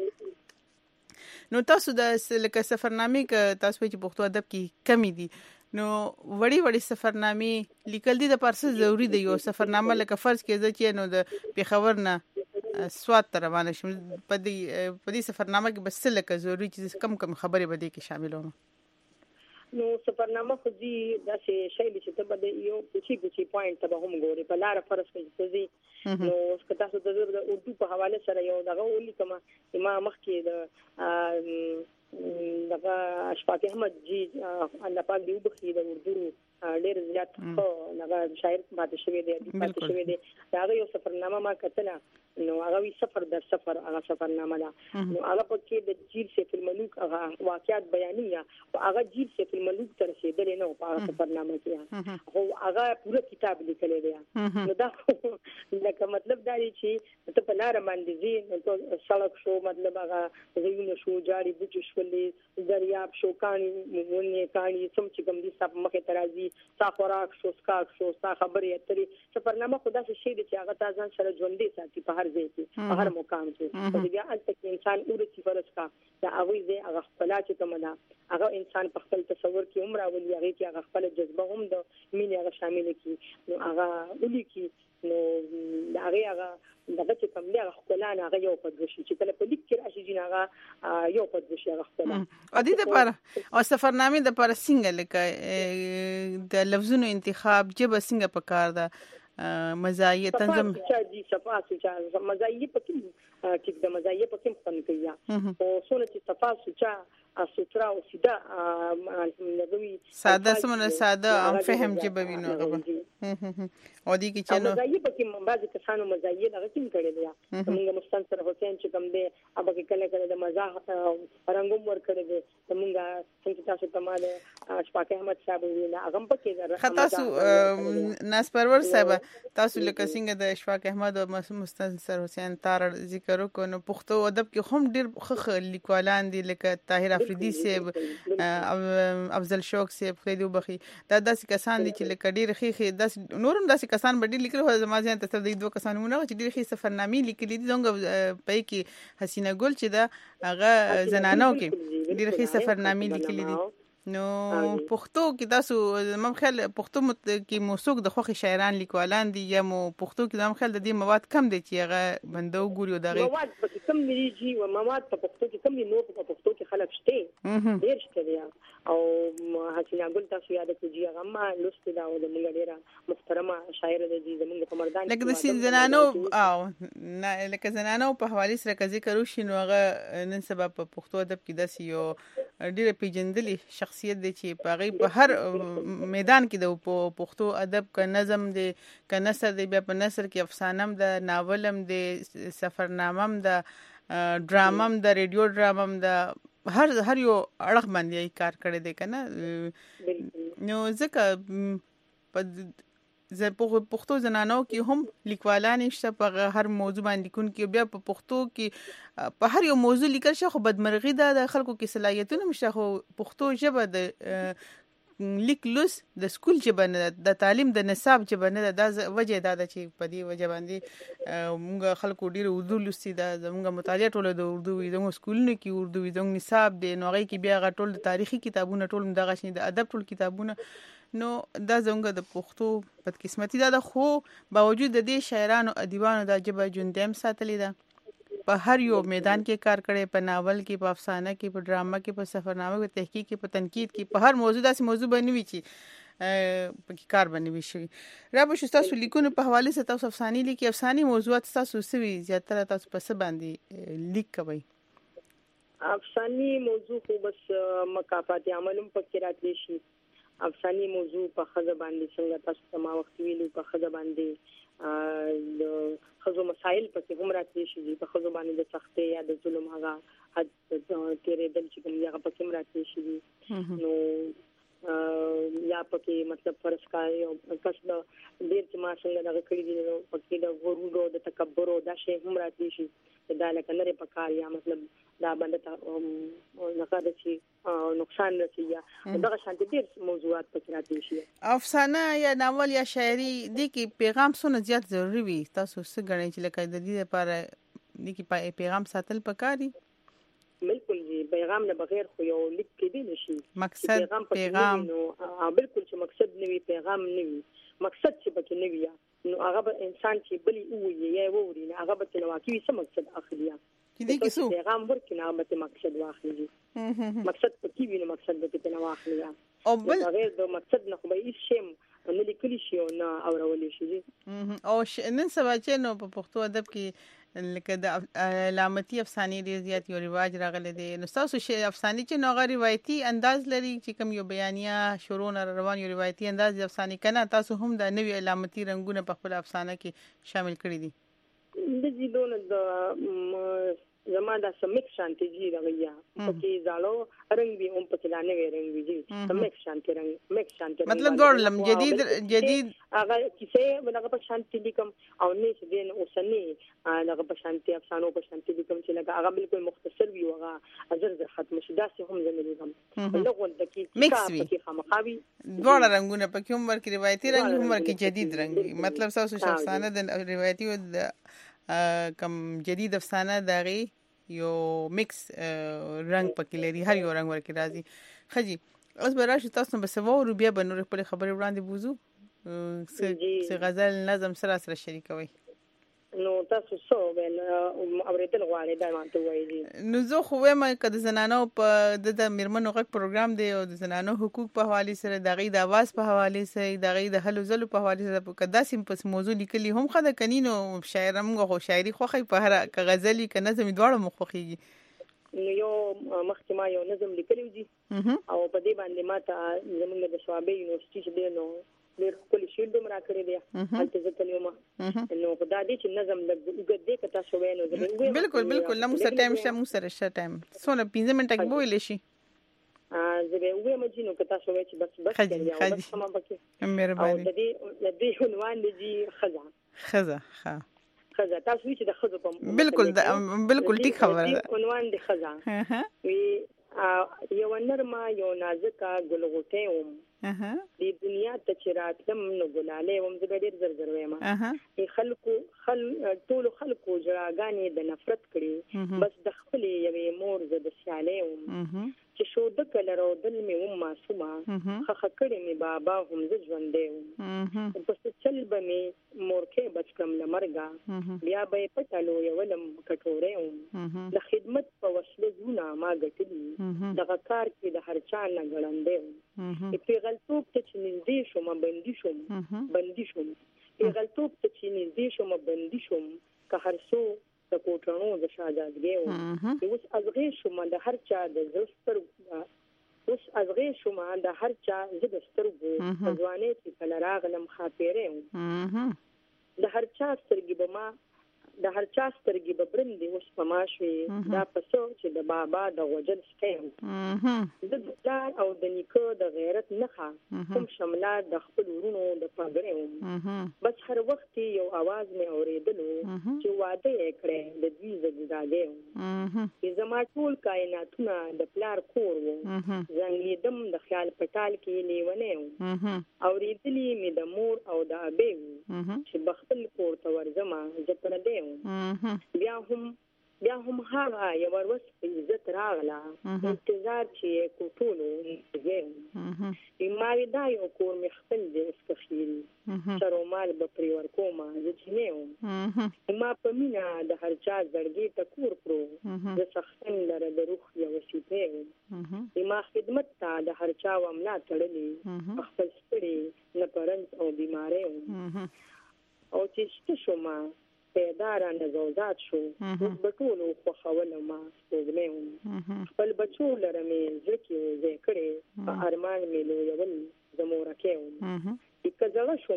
نو تاسو د لکه سفرنامې ک تاسو په پښتو ادب کې کمی دي نو وړي سفرنامې لیکل دي د پارسه ضروری دی یو سفرنامه لکه فرض کې چې نو د پیښور نه سواد تر روانه شم په دې سفرنامه کې بس لکه ضروری چې کم خبرې بده کې شاملونه نو سفرنامه خو دي داسې شی چې ته بده یو پوچی پوینټ ته هم ګوري په لار فرض کې چې نو که تاسو د اردو په حواله سره یو دغه ولیکم ما مخکې د دغه اشفاق احمد جی الله پاک دی وبخي د اردو ډېر زیات خو هغه شاعر ماته شوی دی پاتې شوی دی دا یو سفرنامه ما کتله نو هغه وی سفر در سفر هغه سفرنامه ده نو هغه پکې د جیل سیف الملوک هغه واقعات بیانیه او هغه جیل سیف الملوک تر رسیدل نه په هغه سفرنامه کې خو هغه پوره کتاب لیکل دی نو دا لکه مطلب دا دی چې ته په لار باندې ځې نو سړک شو مطلب هغه زینو شو جاری بوچ شولې دریاب شو کانی مونږه کانی سم چې کوم دي صاحب مخه ترازی تا خوراک شو سکاک شو تا خبرې اترې سفرنامه خدا څه شی دی چې هغه تاسو سره ژوندې ساتي په هر ځای کې په هر مقام کې چې بیا البته انسان اوري فرض کا دا اوی زه هغه خپل چې کوم ده هغه انسان په خپل تصور کې عمر اولي هغه کې هغه خپل جذبه هم د مینې هغه شامل کی نو هغه ولي کی نو هغه دغه چې کوم دی هغه خپلانه هغه یو پدوشي چې کله په لیک کې راشي جن هغه یو پدوشي هغه خپل او دې لپاره او سفرنامې د لپاره څنګه لکه د لفظونو انتخاب جبه څنګه پکار ده مزایه تنظیم چې صفه چې مزایه پکې چې د مزایه پکې فن کوي او څونه چې صفه سوچا سوترا او سیدا نګوي ساده سمونه ساده ام فهم چې بوینو غو او دي کې چې نو مزایه پکې بعض کسانو مزایه دغه څنګه کړی دی موږ مستنصر حسین چې کوم دی ابا کې کله د مزاح رنگوم ور کړی دی موږ څنګه تاسو تماله اشفاق احمد صاحب وینا هغه پکې تاسو ناس پرور صاحب تاسو لکه څنګه د اشفاق احمد او مستنصر حسین تار ذکر وکړو نو پښتو ادب کې هم ډېر خخ لیکوالان دي لکه طاهر افریدی صاحب افضل شوق صاحب خدای دې وبخي دا داسې کسان دي چې لکه ډېر خېخې داس نورم داسې کسان باندې لیکل هو زمازه ته د دوه کسانونه چې ډېر خې سفرنامې لیکلې دي څنګه په کې حسینه ګل چې دا هغه زنانو کې ډېر خې سفرنامې لیکلې دي نو پښتو کې تاسو مم خل پښتو کې موثوق د خوخي شاعران لیکوالان دي یا مو پښتو کې مم خل د دې مواد کم دي چې هغه بندو ګوري دغه مواد په کم دي او مواد په پښتو کې کم دي نو په پښتو کې خلک شته ډېر شته دي او حسینه ګل تاسو یاد کړئ هغه ما لوست دا او د موږ ډېره محترمه شاعر دي زموږ په مردان لکه د زنانو او لکه زنانو په حواله سره ذکر وشي نو هغه نن سبا په پښتو ادب کې داسې یو ډېر پیجندلې شخصیت دی چې په هر میدان کې د پښتو ادب ک نظم دی ک نثر دی بیا په نثر کې افسانم د ناولم دی سفرنامم د ډرامم د ریډیو ډرامم د هر یو اړه باندې کار کړی دی کنه نو ځکه په پښتو زنانو کې هم لیکوالان شته په هر موضوع باندې کون کې بیا په پښتو کې په هر یو موضوع لیکل شي خو بدمرغي د خلکو کې صلاحیتونه مشته خو پښتو ژبه د لیک لوس د سکول ژبه نه د تعلیم د نصاب ژبه نه د وجه دا چې په دې وجه باندې موږ خلکو ډیر اردو لوستي دا موږ مطالعه ټول د اردو وي د سکولونو کې اردو وي د نصاب د نوغي کې بیا غټول د تاریخي کتابونه ټول دغه شي د ادب ټول کتابونه نو دا زموږ د پښتو بدقسمتي دا خو باوجود د دې شاعرانو ادیبانو د ژبه ژوندیم ساتلې ده په هر یو میدان کې کار کړي، په ناول کې، په افسانه کې، په ډرامه کې، په سفرنامه کې، په تحقیق کې، په تنقید کې، په هر موضوع داسې موضوع باندې وی چې په کار باندې وی شي. را به شتا سو لیکونو په حواله ست تاسو افسانې لیکي، افسانې موضوعات تاسو سوي زیاتره تاسو په څه باندې لیک کوي؟ افساني موضوع خو بس مکافات عملم پکې راتلی شي. افساني موضوع په خزه باندې څنګه تاسو ته ما وخت ویلو، په خزه باندې د خزو مسائل پکې هم راتلی شي، په خزو باندې د سختي یا د ظلم هغه حد تیرې دل چې کوم هغه پکې راتلی شي. نو یا پکې مطلب فرض کړئ او کس د ډیر چې ما څنګه دغه کړی دي نو پکې د غرور او د تکبر او د شی هم راتلی شي، دا لکه نری پکار یا مطلب دا باندې ته نقاده شي نقصان رسي یا دغه شانتي ډیر موضوعات پکې راتلی شي. افسانه یا ناول یا شاعري دي کې پیغام څونه زیات ضروری وي، تاسو څه غواړئ چې لکه د دې لپاره دي کې پیغام ساتل پکاري؟ بالکل جی، پیغام نه بغیر خو یو لیک کې دی نشي. مقصد پیغام نو بالکل چې مقصد نه وي پیغام نه وي، مقصد چې پکې نه وي نو هغه انسان چې بلی وي یا ووري نه هغه به نو واقعي څه مقصد اخلي دي کې څه پیغام ورکړي نه به مقصد واخلي. مقصد پکې وي نو مقصد به نه واخلي او بل بغیر د مقصد نه خو به هیڅ شی نه لیکلی شي او نه اورول شي. او نن سبا چې نو په پښتو ادب کې لکه د علامتي افسانې ډیر زیات یو رواج راغلی دی، نو تاسو شی افسانې چې نوغه روایتي انداز لري چې کوم یو بیانیه شروع نه روان یو روایتي انداز د افسانې کنه تاسو هم د نوې علامتي رنگونه په خپل افسانه کې شامل کړی دي؟ د زیدون د زما د سمک شانتي جی راغیا پکې زالو رنگ به هم پکې دانه وي رنگ وی جی سمک شانتي رنگ مک شانتي مطلب ډور لم جدید هغه کیسه ولغه په شانتي لیکم او نه چې دین اوسنی هغه په شانتي افسانو په شانتي لیکم چې لکه هغه بالکل مختصر وي هغه ازر ختم شي داسې هم زمینه هم لغه د کې خامخاوي ډور رنگونه پکې هم ورکې روایتي رنگ هم ورکې جدید رنگ، مطلب تاسو افسانه د روایتي او د کم جدید افسانه دغه یو مکس رنگ پکې لري، هر یو رنگ ورکې راځي. خجی اوس به راشي تاسو به سبا ورو بیا به نور خپل خبرې وړاندې بوزو څه غزل نظم سره شریکوي. نو تاسو څو ول اوریدل غواړئ دا مانته وایي؟ نو زه خو وایم کله زنانو په د میرمنو غږ پروګرام دی او د زنانو حقوق په حواله سره دغه د आवाज په حواله سره دغه د حل زلو په حواله سره کدا سیم په موضوع لیکلي هم خده کنینو شاعرم غو شاعري خوخي په هر غزلي ک نظم دواړه مخخيږي. نو یو مخکې ما یو نظم لیکلی دی او په دې باندې ما ته زمونږ د شوابې یونیورسيټي چې دی نو ډېر خپل شیل دوم را کړی دی هلته زه تلم نو خدای دې چې نظم لګ دې کته شو وینو بالکل نو سره ټایم شته مو سره شته ټایم سونه 15 منټه کې ویل شي زه به وې مجنو کته شو چې بس یا بس ما پکې مهرباني د دې عنوان دی خزه خزه تاسو چې د خزه په بالکل ټیک خبره ده عنوان دی خزه وی یو نرمه یو نازکه ګلغوټه د دنیا ته چې راتلم نو ګلاله وم زه ډېر زر وایم ټول خلکو جراګانې د نفرت کړي بس د خپل یوې مور زه د سیاله وم چې شو د کلر او دل مې وم معصومه خخ کړي مې بابا هم زه ژوندې وم پس چل به مې مورکه بچکم لمرګه بیا به پټلو یولم کټوره وم د خدمت په وسله زونه ما ګټلي دغه کار کې د هر چا نه ګړندې وم پیغلتوب ته چې نږدې شوم بندي شوم پیغلتوب ته چې نږدې شوم بندي شوم که هر څو د کوټانو د شاهزادګۍ وم اوس ازغې شوم د هر چا د زستر اوس ازغې شوم د هر چا زه د سترګو ځوانې چې کله راغلم خاطرې وم د هر چا سترګې به ما د هر چا سترګې به برندې اوس په ما شوې دا پسو چې د بابا د غوجل سکیم د پلار او د نیکه د غیرت نښه کوم شمله د خپل ورونو د پګړې وم بس هر وخت یو आवाज مې اورېدلو چې واده یې کړی د دوی زګزاګې وم چې زما ټول کائناتونه د پلار کور و زنګېدم د خیال پټال کې لیونی وم اورېدلې مې د مور او د ابې وم چې بخپل کور ته ورځم زه پردی بیا هم بیا هم هغه یو ورځ په عزت راغله انتظار چې کوټولو یې ما دا یو کور مې خپل دی اسکخیل سر و مال به پرې ورکومه زه چې نه وم ما په مینه د هر چا زړګي ته کور کړو زه سختن لره د روح یوه سیپۍ وم ما خدمت ته د هر چا وم لا تړلې خپل ستړي نه په رنځ او بیمارۍ وم او چې شته شومه پیدا رانه زوزات شو په ټولو خوښوله ما سپوږمۍ وم خپل بچو لره مې زړه کې ځای کړی په ارمان مې لویول زه مورکۍ وم که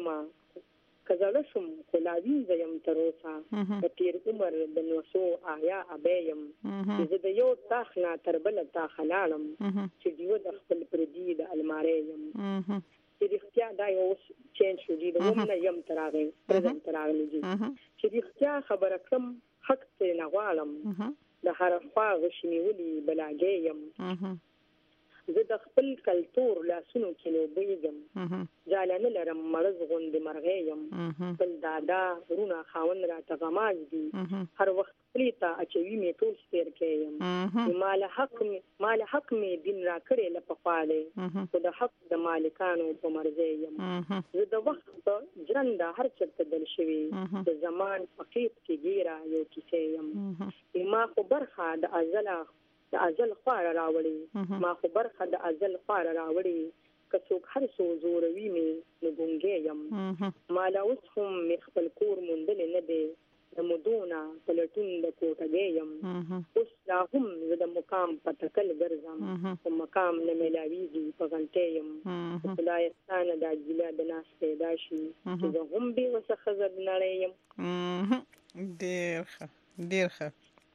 زړه شم خو لا وینځه یم تر اوسه د تېر عمر د نوسو آیا ابی یم چې زه د یو تاخ نه تر بله تاخه لاړم چې ډیوه د خپل پردي د المارۍ یم چې رښتیا دا یو اوس چینج شو دي د وم نه یم تر هغې پرزنټ تر راغلی دي چې رښتیا خبره کړم حق ترې نه غواړم د هره خوا غشي نیولي بلاګۍ یم زه د خپل کلتور لاسونو کې لوبېږم جاله نه لرم مرض غوندې مرغۍ یم خپل دادا ورونه خاوند راته غماز دي هر وخت خولې ته اچوي مې ټول سپېرکی یم مال حق مې دین را کړی له پخوا دی خو د حق د مالکانو په مرضۍ یم زه د وخت په ژرنده هر چېرته دل شوي د زمان په قیب کې ګیره یو کیسې یم ما خو برخه د ازل خواره راوړي ما خو برخه د ازل خواره راوړي که څوک هر څو زوروي مې نو ګونګی یم ما لا اوس هم مې خپل کور موندلی نه دی د مودونه په لټون د کوټګۍ یم اوس لا هم زه د مقام په تکل ګرځم خو مقام نه میلاویږي په غلطۍ یم خدایه ستا نه دا ګیله د ناس پیدا شي چې زه هم بېوسه ښځه د نړۍ یم ډېر ښه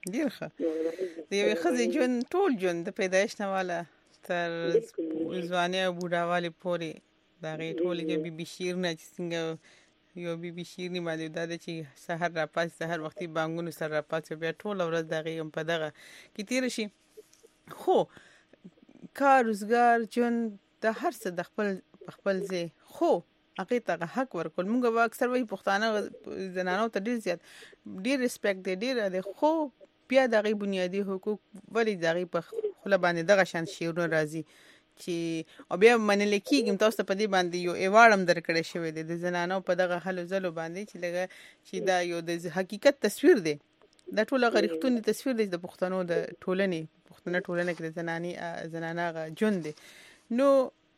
د یوې ښځې ژوند ټول ژوند د پیدایش نه واله تر ځوانۍ او بوډاوالي پورې د هغې ټولې یو بي بي شیر نه چې څنګه یو بي بي شیر نیمه دی دا ده چې سحر راپاڅي سحر وختي بانګونو سره راپاڅي بیا ټوله ورځ د هغې هم په دغه کې تېره شي خو کار روزګار ژوند د هر څه د خپل ځای خو هغې ته حق ورکول موږ به اکثر وایي پښتانه زنانو ته ډېر زیات ډېر ریسپیکټ دی ډېر دی خو بیا د هغې بنیادي حقوق ولې د هغې په خوله باندې دغه شان شعرونه راځي چې او بیا منلی کېږم تاسو ته په دې باندې یو ایوارډ هم درکړی شوی دی د زنانو په دغه هلو ځلو باندې چې لږه چې دا یو د حقیقت تصویر دی دا ټول هغه رښتونی تصویر دی د پښتنو د ټولنې پښتنه ټولنه کې د زنانه هغه ژوند دی نو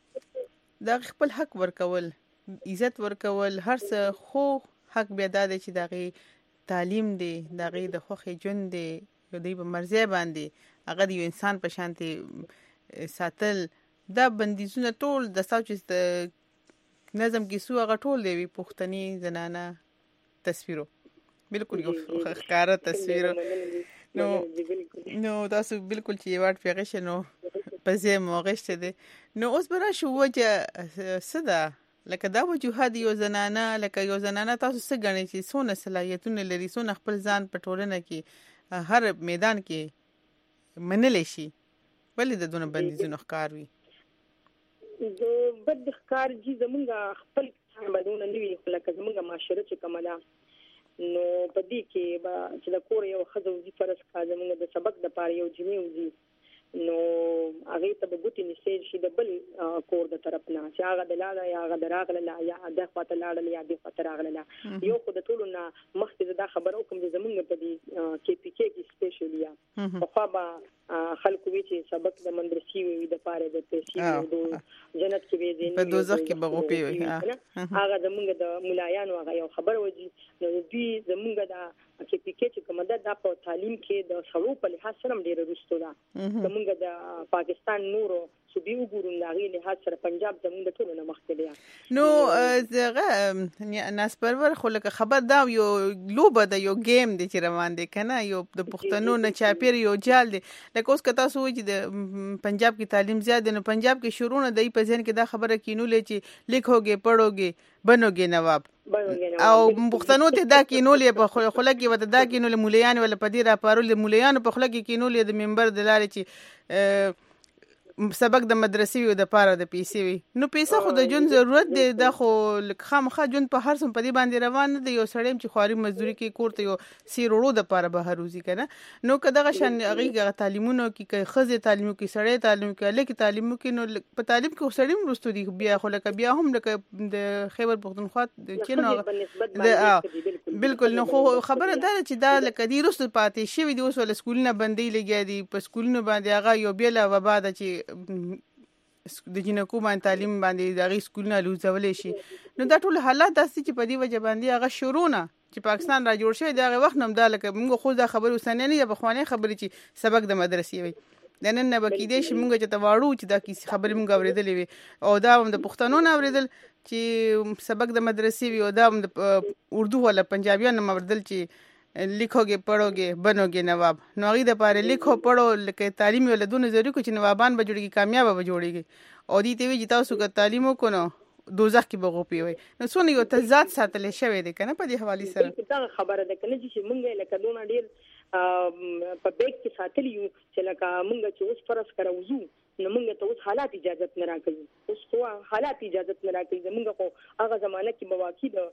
د خپل حق ورکول عزت ورکول هر څه خو حق بیا دا دی چې د هغې تعلیم دی د هغې د خوښې ژوند دی د دوی په مرضۍ باندې هغه د یو انسان په شانتې ساتل دا بندیزونه ټول د ستاسو چې د نظم کیسو هغه ټول دی یوې پښتني زنانه تصویرو بالکل یو ښکاره تصویر نو تاسو بالکل چې ایوارډ پرې اخیستی نو په ځای مو اخیستی دی نو اوس به راشو وجه څه ده لکه دا وجوهات یو زنانه لکه یو زنانه تاسو څه ګڼئ چې څونه صلاحیتونه لري څونه خپل ځان په ټولنه کې هر میدان کې منلی شي ولې د دونه بندیزونو ښکار وي د بد ښکار جي زمونږ خپل بدونه نه وي خو لکه زمونږ معاشره چې کومه ده نو په دې کې به چې د کور یو ښځه وځي فرض کړه زمونږ د سبق دپاره یو جمعې وځي نو هغې ته به ګوتې نیسۍ شي د بل کور د طرف نه چې هغه د لاړه یا هغه د راغلله یا دې خوا ته لاړله یا دې خوا ته راغلله یو خو د ټولو نه مخکې زه دا خبره وکړم چې زمونږ په دې کې پي کې کې سپیشل یا پخوا به خلکو وي چې سبق د مدرسې وي دپاره د پیسې د جنت کې به په دوزخ کې به غوپې وي هغه زمونږ د ملایانو هغه یو خبره وځي نو دوی زمونږ د کې پي کې چې کومه ده دا په تعلیم کې د سړو په لحاظ سره هم ډېره وروسته ده زمونږ د پاکستان نورو صوبې وګورو د هغې لحاظ سره پنجاب زمونږ د ټولو نه مخکې دی نو هغه ناسپرور خو لکه خبر دا یو لوبه ده یو گیم دی چې روان دی که نه یو د پښتنو نه چاپېر یو جال دی لکه اوس که تاسو وایي چې د پنجاب کې تعلیم زیات دی نو پنجاب کې شروع نه دی په ذهن کې دا خبره کینولې چې لیکوږې پړوږې بنوږې نواب او پښتنو ته دا کینولې په خوله کې ورته دا کینولې مولیان ولا په دې راپارولې مولیانو په خوله کې کینولې د منبر د لارې چې سبق د مدرسې وي د پاره د پیسې وي نو پیسې خو د جون ضرورت دی دا خو خامخا جون په هر څوم په دې باندې روان نه دی یو سړی چې خواري مزدوري کوي کور ته یو سیروړو د پاره بهر وځي کنه نو که دغه شان هغه تعلیمونو کې خزه تعلیمو کې سړی تعلیم کې لکه تعلیمو کې نو په تعلیم کې سړی مرستو دی بیا خو لکه بیا هم لکه د خیبر پختونخوا کې نو بالکل نو خو خبره ده چې دا لکه دی رسو پاتې شوی دی اوس ول سکولونه بندي لګیا دي په سکولونو باندې هغه یو بیل وبا د چې د جنکو باندې تعلیم باندې د غي سکولونه لوزولې شي نو دا ټول حالات داسې چې په دې وجه باندې هغه شروع نه چې پاکستان را جوړ شوی دا وخت نم دا لکه موږ خو دا خبرو سننه نه په خوانې خبرې چې سبق د مدرسې وي د نن نه بکیدې شي موږ چې تواړو چې دا کیسه خبرې موږ اوریدلې وي او دا هم د پښتنو نه اوریدل چې سبق د مدرسې وي او دا هم د اردو ولا پنجابیان نه اوریدل چې لیکوږي پړوږي بنوږي نواب نو غي د پاره لیکو پړو لکه تعلیم ولدون ضروري کو چې نوابان به جوړيږي کامیاب به جوړيږي او دې ته وی چې تاسو که تعلیم وکړو دوزخ کې بغوپی وي نو څونه یو تضاد ساتل شوی دی کنه په دې حواله سره دا خبره ده کنه چې موږ لکه دونه ډیر په بیگ کې ساتلی یو چې لکه موږ چې اوس فرض کراوزو نو موږ ته اوس حالات اجازه نه راکوي اوس خو حالات اجازه نه راکوي موږ خو هغه زمانه کې مواقع د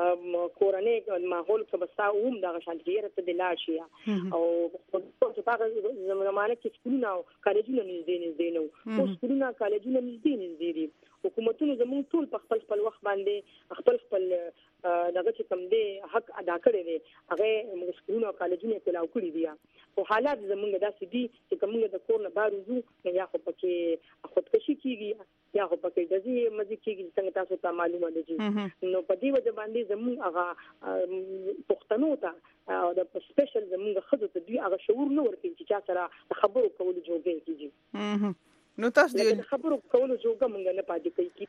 کورنۍ ماحول کې بسا اوم د شانتیره ته د لاړ شي او په هغه زمانه کې سکولونه او کالجونه نږدې نو اوس سکولونه کالجونه نږدې دي حکومتونو زموږ ټول په خپل وخت باندې خپل دغه چې کوم دی حق ادا کړی دی هغه سکولونه او کالجونه کلاو کړی دي او حالات زموږ داسې دي چې کومه د کور نه بار وځو یا خو پکې خودکشي کیږي یا خو پکې د دې مزي کېږي څنګه تاسو ته معلومه ده نو په دې وجه باندې زموږ هغه پښتنو ته او د سپیشل زموږ خدو ته دی هغه شعور نه ورکړي چې چا سره خبرو کول جوړه کیږي نو تاسو د خبرو کول جوړه مونږ نه پاتې کوي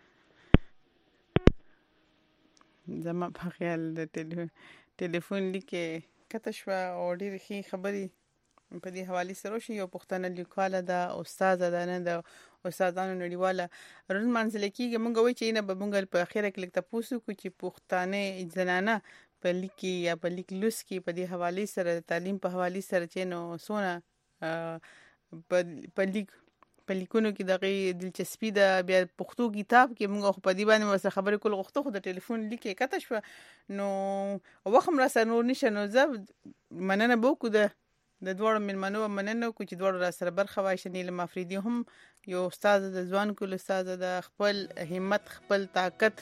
زما په خیال د ټلیفون لیکه کته شو او ډېر ښه خبري په دې حواله سره شي یو پښتنه لیکواله ده استاد ده نه ده استادانو نړیواله رن منځل کېږي مونږ وایي چې نه به مونږ په اخیره کې لکه تاسو کو چې پښتانه زنانه په لیکي یا په لیک لوس کې په دې حواله سره تعلیم په حواله سره چې نو سونه په لیکونو کې دغه دلچسپي ده بیا پښتو کتاب کې موږ په دې باندې وسه خبرې کول غوښتو خو د ټلیفون لیکه کته شو نو وخت را سره نور نشه نو زه مننه بوکو د دوړو منمنو مننه کو چې دوړو را سره برخه وای شنیل مفریدي هم یو استاد د ځوان کول استاد د خپل همت خپل طاقت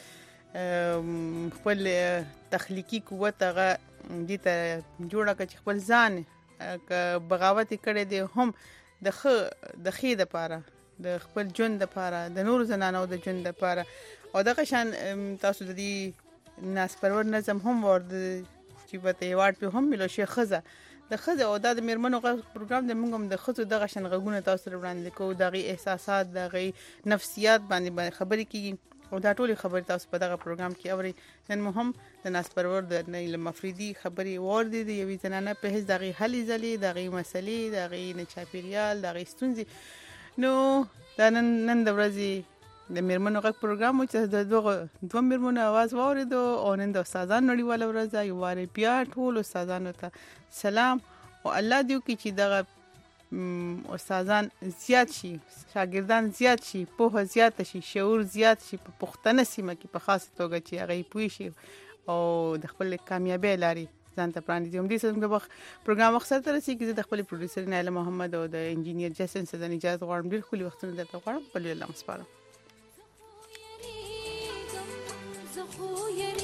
خپل تخلیقي قوت هغه دې ته جوړه کړ خپل ځان بغاوت کړي دي هم د خې د پاره د خپل ژوند د پاره د نور زنانو د ژوند د پاره او دغه شان تاسو د دې ناس پرور نظم هم ورد چې په تیوار په هم ملو شي خزه د خزه او د میرمنو پروګرام د موږ هم د خزو دغه شان غوونه تاسو وړاندې کوو دغه احساسات دغه نفسیات باندې خبرې کیږي او دا ټول خبرې تاسو په دغه پروګرام کې اوري نن مهم د ناس پرور د نیل مفریدي خبرې ورد دي یوې زنانه په هیڅ دغه حل زلي دغه مسلې دغه نچاپیریال دغه ستونزې نو دا نن د ورځې د میرمنو غږ پروګرام چې د دوه میرمنو आवाज واورید او نن د استادانو نړیواله ورځ یو واره بیا ټول استادانو ته سلام او الله دې وکړي چې دغه استادان زیات شي شاګردان زیات شي په زیات شي شعور زیات شي په پښتنه سیمه کې په خاصه توګه چې هغه پوي شي او د خپل کامیابی لاري ځان ته پراندي هم دې څنګه وخت پروګرام مقصد تر سي کې د خپل پروډوسر نایله محمد او د انجینیر جسن سدن اجازه غواړم ډیر خولي وختونه درته غواړم په لوی الله مسپارم